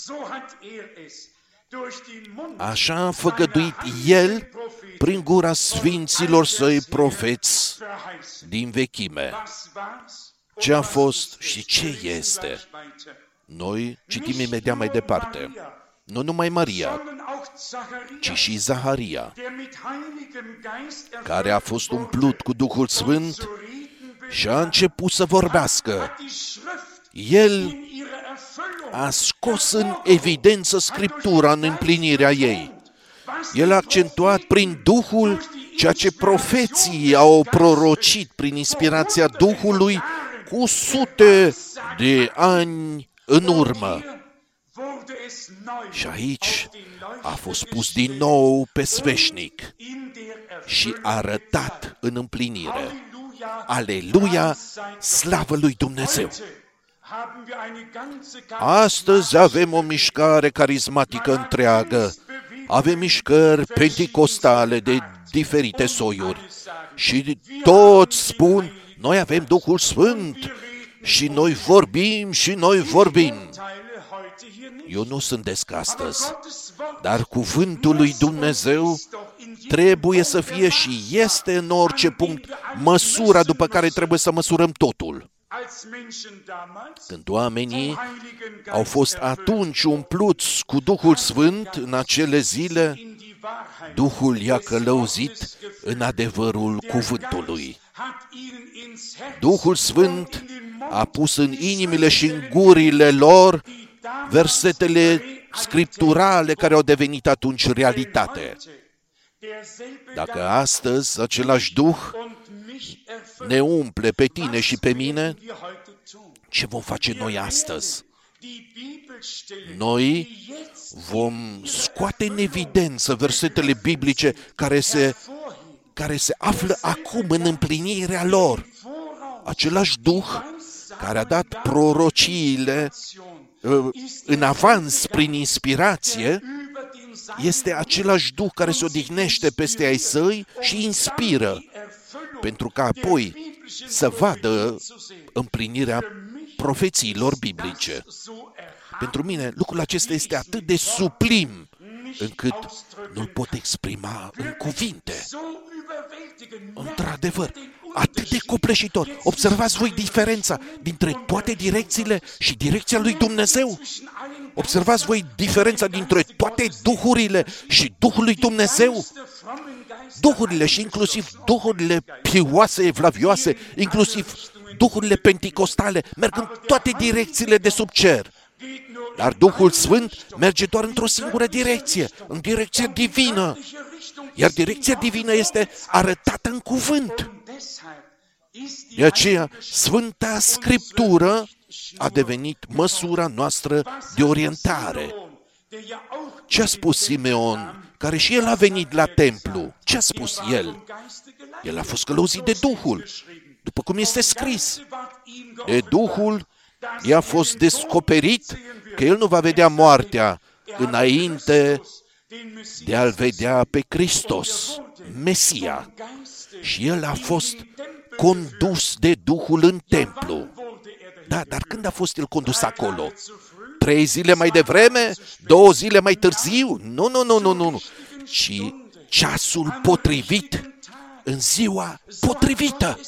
Așa a făgăduit El prin gura sfinților săi profeți din vechime. Ce a fost și ce este? Noi citim imediat mai departe. Nu numai Maria, ci și Zaharia, care a fost umplut cu Duhul Sfânt și a început să vorbească. El a scos în evidență Scriptura în împlinirea ei. El a accentuat prin Duhul ceea ce profeții au prorocit prin inspirația Duhului cu sute de ani în urmă. Și aici a fost pus din nou pe sfeșnic și arătat în împlinire. Aleluia, slavă lui Dumnezeu! Astăzi avem o mișcare carismatică întreagă. Avem mișcări penticostale de diferite soiuri. Și toți spun, noi avem Duhul Sfânt și noi vorbim și noi vorbim. Eu nu sândesc astăzi, dar cuvântul lui Dumnezeu trebuie să fie și este în orice punct măsura după care trebuie să măsurăm totul. Când oamenii au fost atunci umpluți cu Duhul Sfânt în acele zile, Duhul i-a călăuzit în adevărul cuvântului. Duhul Sfânt a pus în inimile și în gurile lor versetele scripturale care au devenit atunci realitate. Dacă astăzi același Duh ne umple pe tine și pe mine, ce vom face noi astăzi? Noi vom scoate în evidență versetele biblice care se află acum în împlinirea lor. Același Duh care a dat prorociile în avans prin inspirație, este același Duh care se odihnește peste ai săi și inspiră, pentru că apoi să vadă împlinirea profețiilor biblice. Pentru mine, lucrul acesta este atât de sublim, încât nu-l pot exprima în cuvinte. Într-adevăr, atât de copleșitor. Observați voi diferența dintre toate direcțiile și direcția lui Dumnezeu. Observați voi diferența dintre toate duhurile și Duhul lui Dumnezeu. Duhurile și inclusiv duhurile pioase, evlavioase, inclusiv duhurile penticostale, merg în toate direcțiile de sub cer. Dar Duhul Sfânt merge doar într-o singură direcție, în direcție divină. Iar direcția divină este arătată în cuvânt. De aceea, Sfânta Scriptură a devenit măsura noastră de orientare. Ce a spus Simeon, care și el a venit la templu? Ce a spus el? El a fost călăuzit de Duhul, după cum este scris. De Duhul i-a fost descoperit că el nu va vedea moartea înainte de a-L vedea pe Hristos, Mesia. Și el a fost condus de Duhul în templu. Da, dar când a fost el condus acolo? 3 zile mai devreme? 2 zile mai târziu? Nu. Ci ceasul potrivit, în ziua potrivită.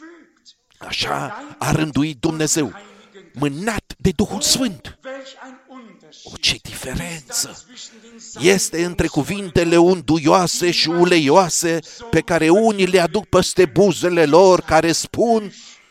Așa a rânduit Dumnezeu, mânat de Duhul Sfânt. O, ce diferență este între cuvintele unduioase și uleioase pe care unii le aduc peste buzele lor, care spun: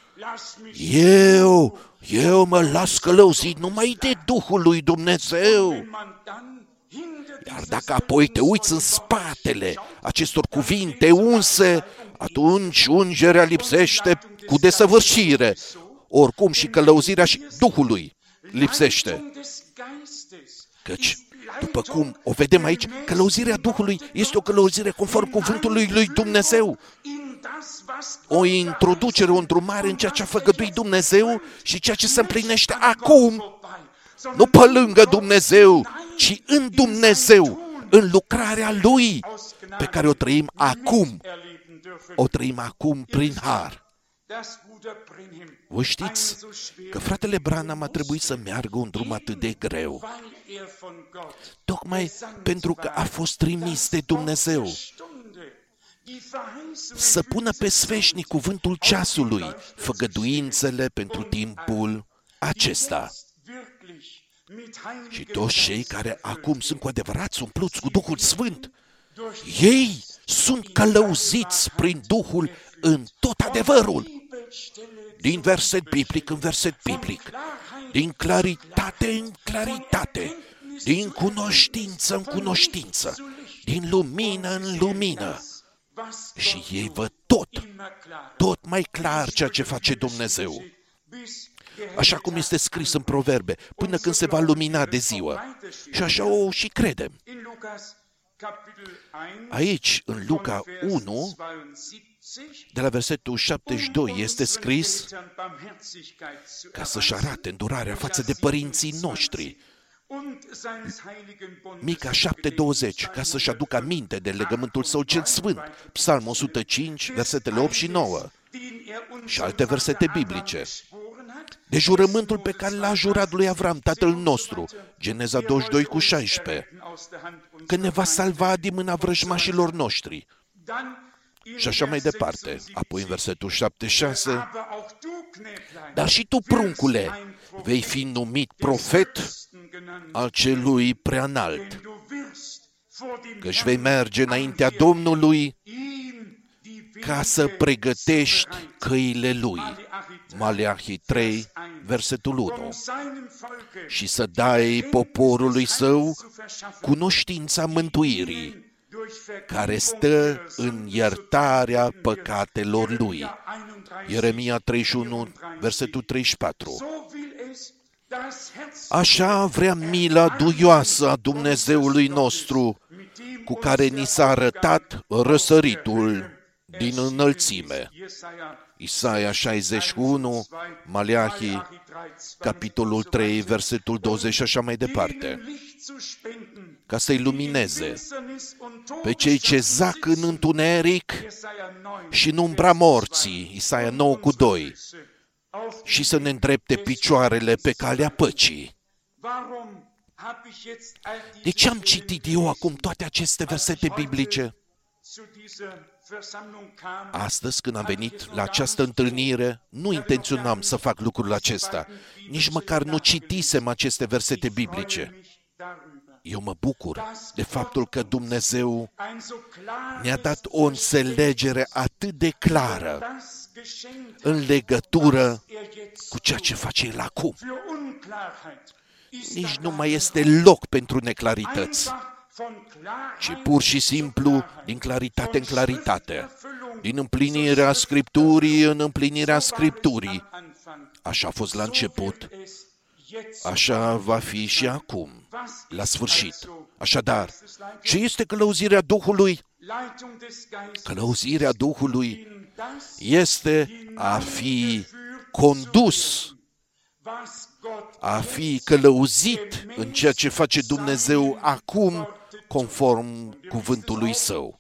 eu mă las călăuzit numai de Duhul lui Dumnezeu. Iar dacă apoi te uiți în spatele acestor cuvinte unse, atunci ungerea lipsește cu desăvârșire. Oricum și călăuzirea și Duhului lipsește. Căci, după cum o vedem aici, călăuzirea Duhului este o călăuzire conform cuvântului lui Dumnezeu. O introducere, o îndrumare în ceea ce a făgăduit Dumnezeu și ceea ce se împlinește acum. Nu pe lângă Dumnezeu, ci în Dumnezeu, în lucrarea Lui, pe care o trăim acum. O trăim acum prin har. Voi știți că fratele Branham a trebuit să meargă un drum atât de greu, tocmai pentru că a fost trimis de Dumnezeu să pună pe sfeșnic cuvântul ceasului, făgăduințele pentru timpul acesta. Și toți cei care acum sunt cu adevărat umpluți cu Duhul Sfânt, ei sunt călăuziți prin Duhul în tot adevărul. Din verset biblic în verset biblic, din claritate în claritate, din cunoștință în cunoștință, din lumină în lumină. Și ei văd tot mai clar ceea ce face Dumnezeu. Așa cum este scris în Proverbe, până când se va lumina de ziua. Și așa o și credem. Aici, în Luca 1, de la versetul 72, este scris ca să-și arate îndurarea față de părinții noștri. Mica 7:20, ca să-și aducă aminte de legământul său cel sfânt. Psalm 105, versetele 8 și 9. Și alte versete biblice. De jurământul pe care l-a jurat lui Avram, tatăl nostru, Geneza 22:16, că ne va salva din mâna vrăjmașilor noștri. Și așa mai departe. Apoi în versetul 7:6, dar și tu, pruncule, vei fi numit profet al celui preanalt, căci vei merge înaintea Domnului ca să pregătești căile Lui. Maleahi 3, versetul 1. Și să dai poporului său cunoștința mântuirii, care stă în iertarea păcatelor lui. Ieremia 31, versetul 34. Așa vrea mila duioasă a Dumnezeului nostru, cu care ni s-a arătat răsăritul din înălțime. Isaia 61, Maleahi, capitolul 3, versetul 20 și așa mai departe. Ca să-i lumineze pe cei ce zac în întuneric și în umbra morții, Isaia 9 cu 2, și să ne îndrepte picioarele pe calea păcii. De ce am citit eu acum toate aceste versete biblice? Astăzi, când am venit la această întâlnire, nu intenționam să fac lucrul acesta. Nici măcar nu citisem aceste versete biblice. Eu mă bucur de faptul că Dumnezeu ne-a dat o înțelegere atât de clară în legătură cu ceea ce face El acum. Nici nu mai este loc pentru neclarități, ci pur și simplu din claritate în claritate, din împlinirea Scripturii în împlinirea Scripturii. Așa a fost la început, așa va fi și acum, la sfârșit. Așadar, ce este călăuzirea Duhului? Călăuzirea Duhului este a fi condus, a fi călăuzit în ceea ce face Dumnezeu acum, conform cuvântului Său.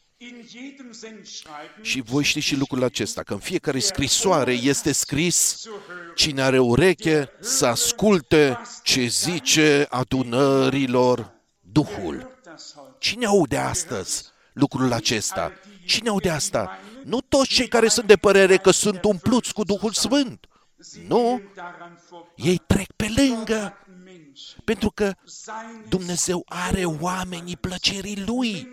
Și voi știți și lucrul acesta, că în fiecare scrisoare este scris: cine are ureche să asculte ce zice adunărilor Duhul. Cine aude astăzi lucrul acesta? Cine aude asta? Nu toți cei care sunt de părere că sunt umpluți cu Duhul Sfânt. Nu, ei trec pe lângă, pentru că Dumnezeu are oamenii plăcerii Lui.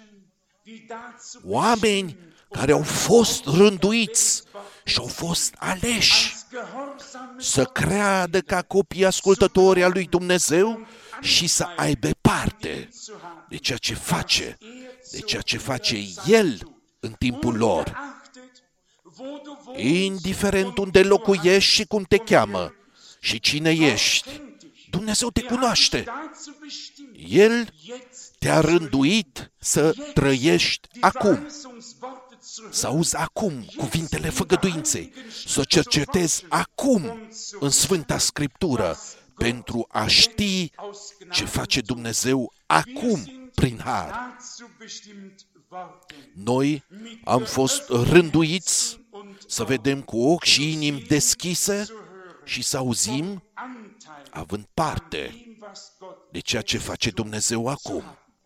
Oameni care au fost rânduiți și au fost aleși să creadă ca copii ascultători al lui Dumnezeu și să aibă parte de ceea ce face El în timpul lor. Indiferent unde locuiești și cum te cheamă și cine ești, Dumnezeu te cunoaște. El te-a rânduit să trăiești acum, să auzi acum cuvintele făgăduinței, să cercetezi acum în Sfânta Scriptură pentru a ști ce face Dumnezeu acum prin har. Noi am fost rânduiți să vedem cu ochi și inimi deschise și să auzim, având parte de ceea ce face Dumnezeu acum.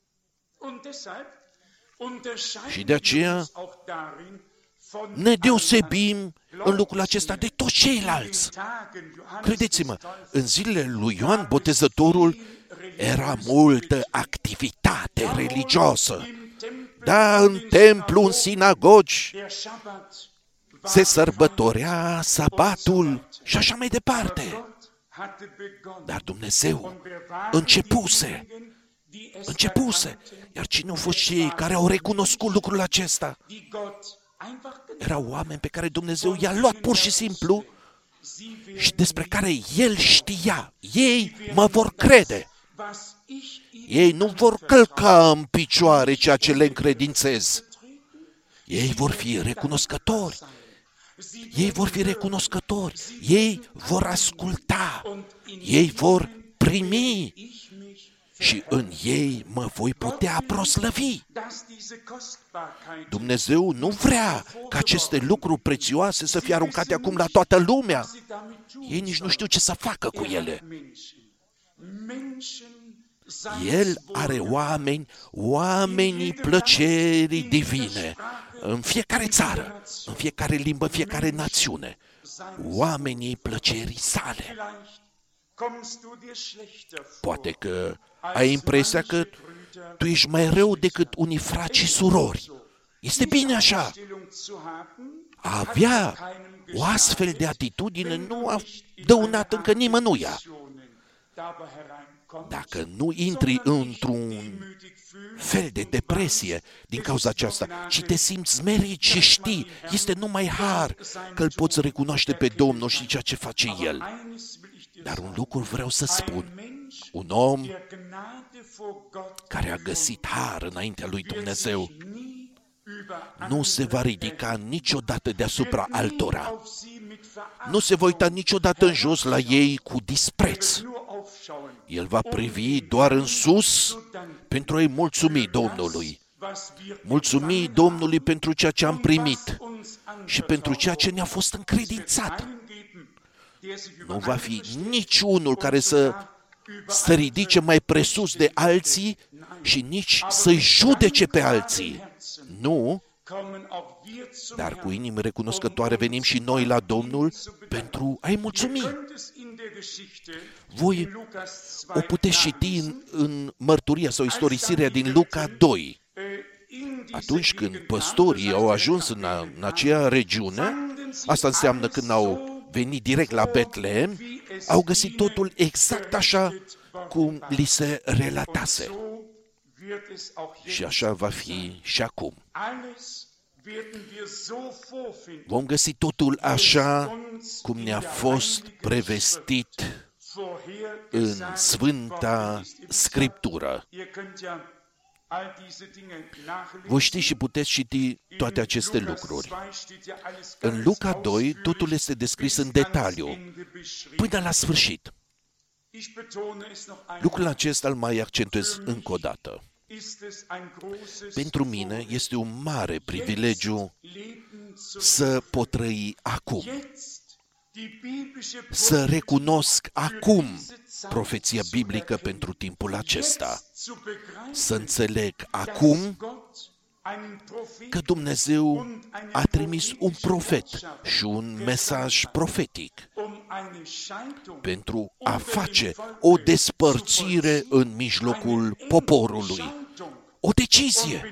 Și de aceea ne deosebim în lucrul acesta de toți ceilalți. Credeți-mă, în zilele lui Ioan Botezătorul era multă activitate religioasă. Da, în templu, în sinagogi, se sărbătorea sabatul și așa mai departe. Dar Dumnezeu începuse. Iar cine au fost cei care au recunoscut lucrul acesta? Erau oameni pe care Dumnezeu i-a luat pur și simplu și despre care El știa. Ei mă vor crede. Ei nu vor călca în picioare ceea ce le încredințez. Ei vor fi recunoscători. Ei vor asculta. Ei vor primi. Și în ei mă voi putea proslăvi. Dumnezeu nu vrea ca aceste lucruri prețioase să fie aruncate acum la toată lumea. Ei nici nu știu ce să facă cu ele. El are oamenii plăcerii divine, în fiecare țară, în fiecare limbă, în fiecare națiune, oamenii plăcerii sale. Poate că ai impresia că tu ești mai rău decât unii frați și surori. Este bine așa. A avea o astfel de atitudine nu a dăunat încă nimănuia. Dacă nu intri într-un fel de depresie din cauza aceasta, ci te simți smerit și știi, este numai har că îl poți recunoaște pe Domnul și ceea ce face El. Dar un lucru vreau să spun. Un om care a găsit har înaintea lui Dumnezeu nu se va ridica niciodată deasupra altora. Nu se va uita niciodată în jos la ei cu dispreț. El va privi doar în sus pentru a-i mulțumi Domnului. Mulțumi Domnului pentru ceea ce am primit și pentru ceea ce ne-a fost încredințat. Nu va fi niciunul care să se ridice mai presus de alții și nici să-i judece pe alții. Nu, dar cu inimi recunoscătoare venim și noi la Domnul pentru a-i mulțumi. Voi o puteți citi în mărturia sau istorisirea din Luca 2. Atunci când păstorii au ajuns în acea regiune, asta înseamnă când au venit direct la Betlehem, au găsit totul exact așa cum li se relatase. Și așa va fi și acum. Vom găsi totul așa cum ne-a fost prevestit în Sfânta Scriptură. Voi știți și puteți citi toate aceste lucruri. În Luca 2, totul este descris în detaliu, până la sfârșit. Lucrul acesta îl mai accentuez încă o dată. Pentru mine este un mare privilegiu să pot trăi acum, să recunosc acum profeția biblică pentru timpul acesta, să înțeleg acum că Dumnezeu a trimis un profet și un mesaj profetic pentru a face o despărțire în mijlocul poporului, o decizie.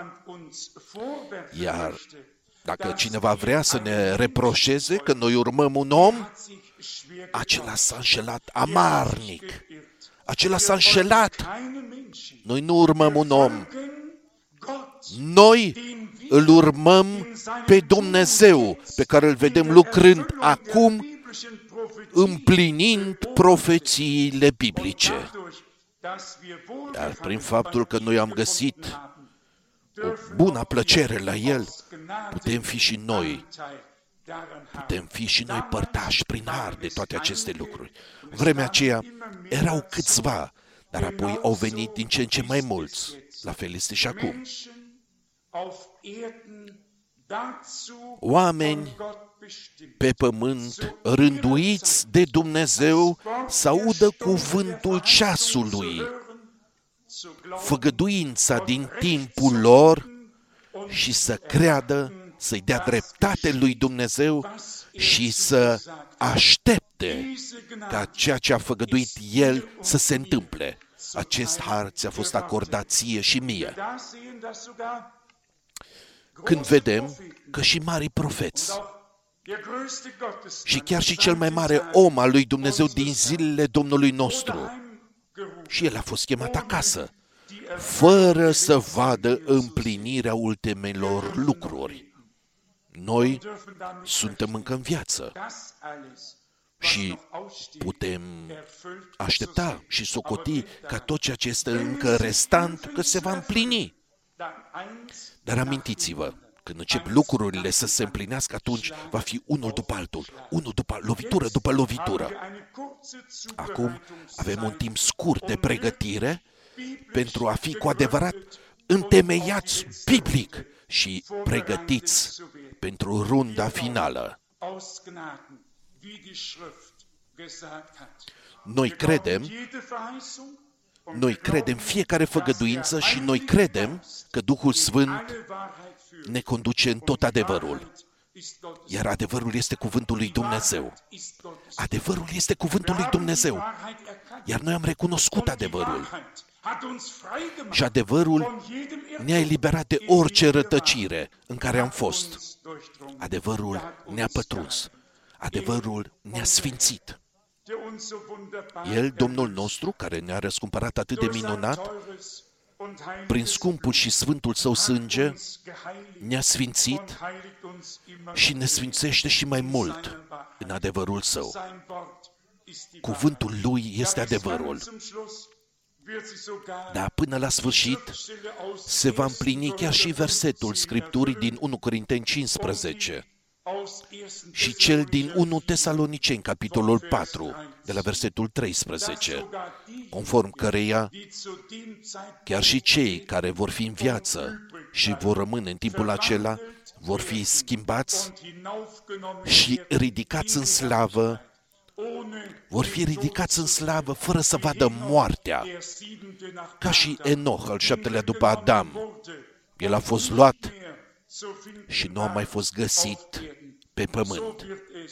Iar dacă cineva vrea să ne reproșeze că noi urmăm un om, acela s-a înșelat amarnic. Acela s-a înșelat. Noi nu urmăm un om. Noi îl urmăm pe Dumnezeu, pe care îl vedem lucrând acum, împlinind profețiile biblice. Dar prin faptul că noi am găsit o bună plăcere la El, putem fi și noi părtași prin har de toate aceste lucruri. Vremea aceea erau câțiva, dar apoi au venit din ce în ce mai mulți. La fel este și acum. Oameni pe pământ rânduiți de Dumnezeu să audă cuvântul ceasului, făgăduința din timpul lor și să creadă, să-i dea dreptate lui Dumnezeu și să aștepte ca ceea ce a făgăduit El să se întâmple. Acest har ți-a fost acordat ție și mie. Când vedem că și marii profeți și chiar și cel mai mare om al lui Dumnezeu din zilele Domnului nostru, și el a fost chemat acasă, fără să vadă împlinirea ultimelor lucruri. Noi suntem încă în viață și putem aștepta și socoti ca tot ceea ce este încă restant că se va împlini. Dar amintiți-vă, când încep lucrurile să se împlinească, atunci va fi unul după altul, lovitură după lovitură. Acum avem un timp scurt de pregătire pentru a fi cu adevărat întemeiați biblic și pregătiți pentru runda finală. Noi credem fiecare făgăduință și noi credem că Duhul Sfânt ne conduce în tot adevărul. Iar adevărul este cuvântul lui Dumnezeu. Adevărul este cuvântul lui Dumnezeu. Iar noi am recunoscut adevărul. Și adevărul ne-a eliberat de orice rătăcire în care am fost. Adevărul ne-a pătruns. Adevărul ne-a sfințit. El, Domnul nostru, care ne-a răscumpărat atât de minunat, prin scumpul și sfântul său sânge, ne-a sfințit și ne sfințește și mai mult în adevărul său. Cuvântul lui este adevărul. Dar până la sfârșit se va împlini chiar și versetul Scripturii din 1 Corinteni 15 și cel din 1 Tesaloniceni, capitolul 4, de la versetul 13, conform căreia chiar și cei care vor fi în viață și vor rămâne în timpul acela vor fi schimbați și ridicați în slavă, vor fi ridicați în slavă fără să vadă moartea, ca și Enoch, al 7-lea după Adam. El a fost luat și nu a mai fost găsit pe pământ.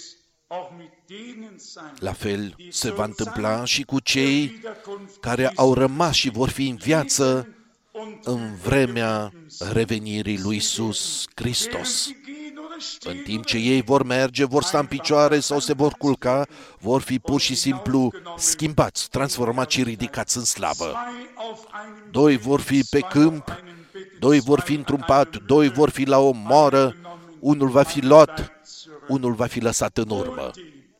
La fel se va întâmpla și cu cei care au rămas și vor fi în viață în vremea revenirii lui Iisus Hristos. În timp ce ei vor merge, vor sta în picioare sau se vor culca, vor fi pur și simplu schimbați, transformați și ridicați în slavă. 2 vor fi pe câmp, 2 vor fi într-un pat, 2 vor fi la o moară, unul va fi luat, unul va fi lăsat în urmă.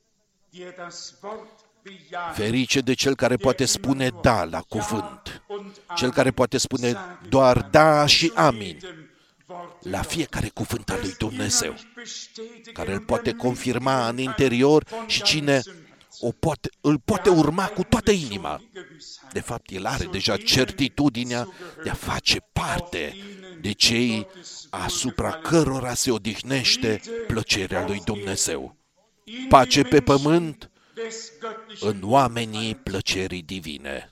Ferice de cel care poate spune da la cuvânt, cel care poate spune doar da și amin la fiecare cuvânt al lui Dumnezeu, care îl poate confirma în interior și cine îl poate urma cu toată inima. De fapt, el are deja certitudinea de a face parte de cei asupra cărora se odihnește plăcerea lui Dumnezeu. Pace pe pământ, în oamenii plăcerii divine.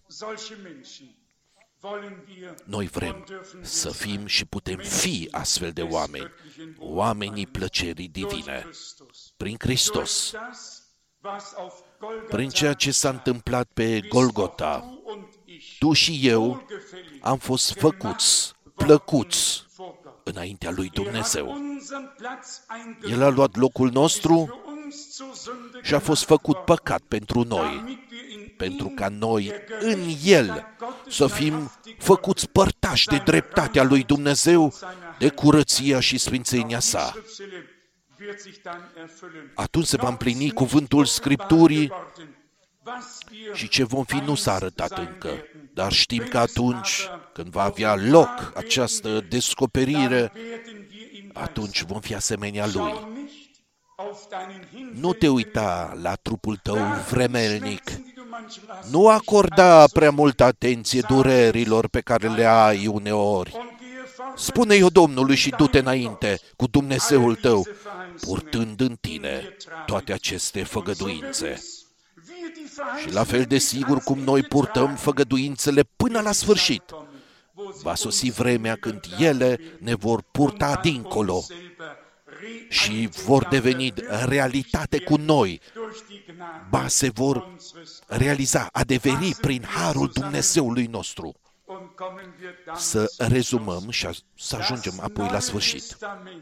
Noi vrem să fim și putem fi astfel de oameni, oamenii plăcerii divine, prin Hristos, prin ceea ce s-a întâmplat pe Golgota. Tu și eu am fost făcuți, plăcuți înaintea lui Dumnezeu. El a luat locul nostru și a fost făcut păcat pentru noi, pentru ca noi în El să fim făcuți părtași de dreptatea lui Dumnezeu, de curăția și sfințenia sa. Atunci se va împlini cuvântul Scripturii și ce vom fi nu s-a arătat încă, dar știm că atunci când va avea loc această descoperire, atunci vom fi asemenea Lui. Nu te uita la trupul tău vremelnic. Nu acorda prea multă atenție durerilor pe care le ai uneori. Spune-i-o Domnului și du-te înainte cu Dumnezeul tău, purtând în tine toate aceste făgăduințe. Și la fel de sigur cum noi purtăm făgăduințele până la sfârșit, va sosi vremea când ele ne vor purta dincolo și vor deveni realitate cu noi, ba se vor realiza, adeveri prin harul Dumnezeului nostru. Să rezumăm și să ajungem apoi la sfârșit.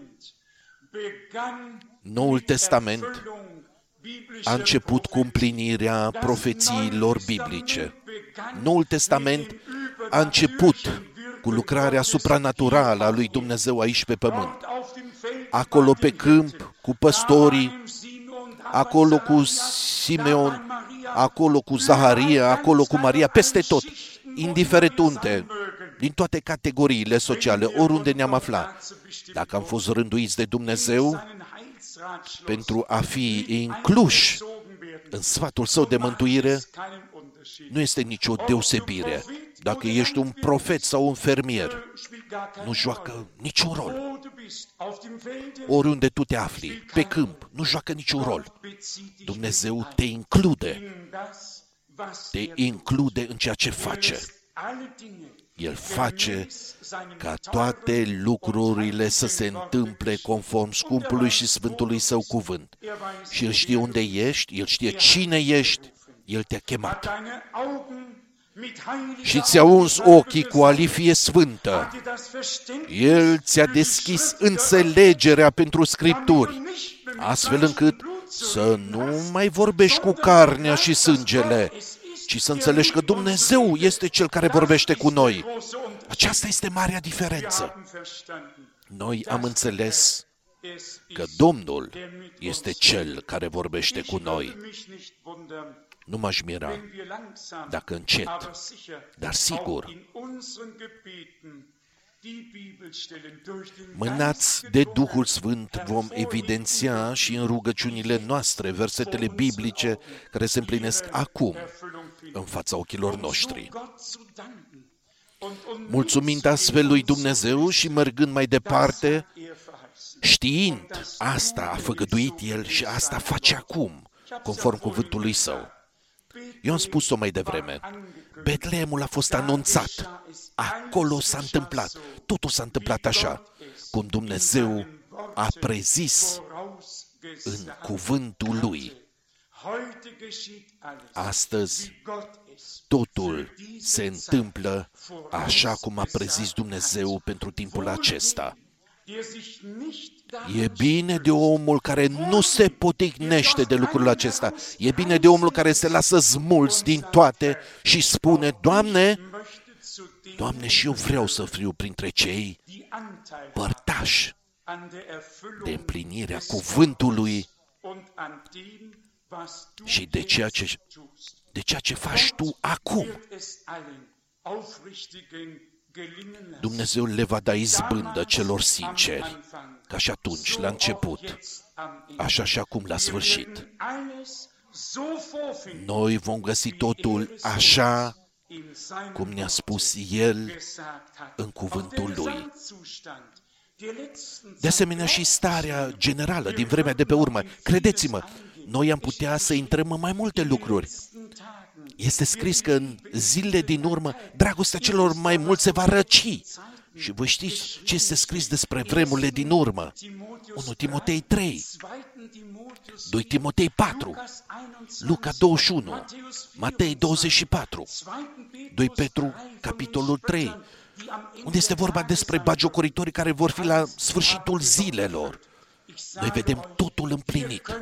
Noul Testament a început cu împlinirea profețiilor biblice. Noul Testament a început cu lucrarea supranaturală a lui Dumnezeu aici pe pământ. Acolo pe câmp, cu păstorii, acolo cu Simeon, acolo cu Zaharia, acolo cu Maria, peste tot, indiferent unde, din toate categoriile sociale, oriunde ne-am aflat. Dacă am fost rânduiți de Dumnezeu pentru a fi incluși în sfatul său de mântuire, nu este nicio deosebire. Dacă ești un profet sau un fermier, nu joacă niciun rol. Oriunde tu te afli, pe câmp, nu joacă niciun rol. Dumnezeu te include în ceea ce face. El face ca toate lucrurile să se întâmple conform scumpului și sfântului său cuvânt. Și El știe unde ești, El știe cine ești, El te-a chemat. Și ți-a uns ochii cu alifie sfântă. El ți-a deschis înțelegerea pentru Scripturi, astfel încât să nu mai vorbești cu carnea și sângele, ci să înțelegi că Dumnezeu este Cel care vorbește cu noi. Aceasta este marea diferență. Noi am înțeles că Domnul este Cel care vorbește cu noi. Nu m-aș mira dacă încet, dar sigur, mânați de Duhul Sfânt, vom evidenția și în rugăciunile noastre versetele biblice care se împlinesc acum în fața ochilor noștri. Mulțumind astfel lui Dumnezeu și mergând mai departe, știind asta a făgăduit El și asta face acum, conform cuvântului Său. Eu am spus-o mai devreme, Betleemul a fost anunțat, acolo s-a întâmplat, totul s-a întâmplat așa, cum Dumnezeu a prezis în cuvântul Lui. Astăzi, totul se întâmplă așa cum a prezis Dumnezeu pentru timpul acesta. E bine de omul care nu se poticnește de lucrul acesta. E bine de omul care se lasă smulț din toate și spune, Doamne, Doamne, și eu vreau să fiu printre cei părtași de împlinirea cuvântului și de ceea ce faci Tu acum. Dumnezeu le va da izbândă celor sinceri, ca și atunci, la început, așa și acum la sfârșit. Noi vom găsi totul așa cum ne-a spus El în cuvântul Lui. De asemenea și starea generală din vremea de pe urmă. Credeți-mă, noi am putea să intrăm în mai multe lucruri. Este scris că în zilele din urmă, dragostea celor mai mulți se va răci. Și voi știți ce este scris despre vremurile din urmă? 1 Timotei 3, 2 Timotei 4, Luca 21, Matei 24, 2 Petru, capitolul 3, unde este vorba despre bagiocoritorii care vor fi la sfârșitul zilelor. Noi vedem totul împlinit.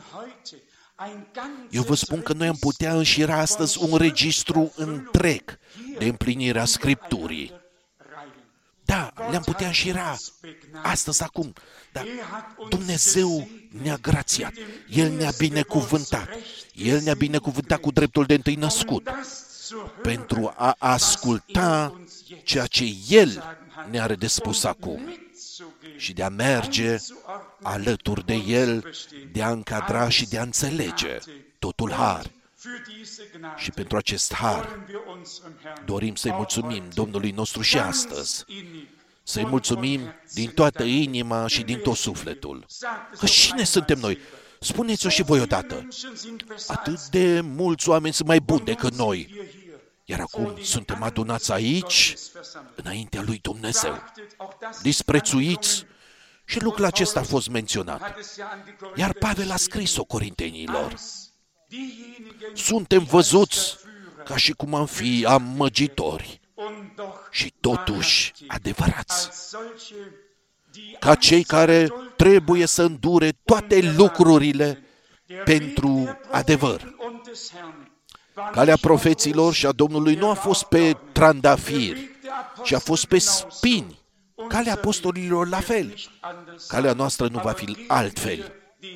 Eu vă spun că noi am putea înșira astăzi un registru întreg de împlinirea Scripturii. Da, le-am putea înșira astăzi, acum. Dar Dumnezeu ne-a grațiat. El ne-a binecuvântat. El ne-a binecuvântat cu dreptul de întâi născut pentru a asculta ceea ce El ne are de spus acum și de a merge alături de El, de a încadra și de a înțelege totul har. Și pentru acest har dorim să-i mulțumim Domnului nostru și astăzi. Să-i mulțumim din toată inima și din tot sufletul. Că cine suntem noi? Spuneți-o și voi odată. Atât de mulți oameni sunt mai buni decât noi. Iar acum suntem adunați aici, înaintea lui Dumnezeu. Disprețuiți, și lucrul acesta a fost menționat. Iar Pavel a scris-o Corintenilor. Suntem văzuți ca și cum am fi amăgitori și totuși adevărați. Ca cei care trebuie să îndure toate lucrurile pentru adevăr. Calea profeților și a Domnului nu a fost pe trandafiri, ci a fost pe spini. Calea apostolilor la fel. Calea noastră nu va fi altfel.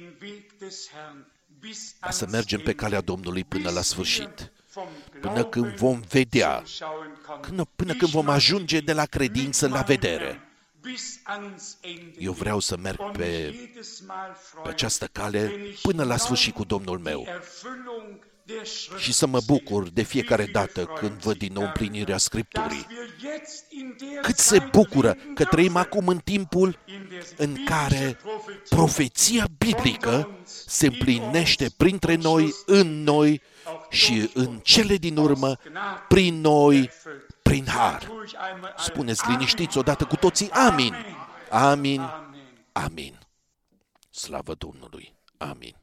Ca să mergem pe calea Domnului până la sfârșit. Până când vom vedea, până când vom ajunge de la credință la vedere. Eu vreau să merg pe această cale până la sfârșit cu Domnul meu. Și să mă bucur de fiecare dată când văd din nou împlinirea Scripturii. Cât se bucură că trăim acum în timpul în care profeția biblică se împlinește printre noi, în noi și în cele din urmă, prin noi, prin har. Spuneți liniștiți odată cu toții, amin, amin, amin. Slavă Domnului, amin.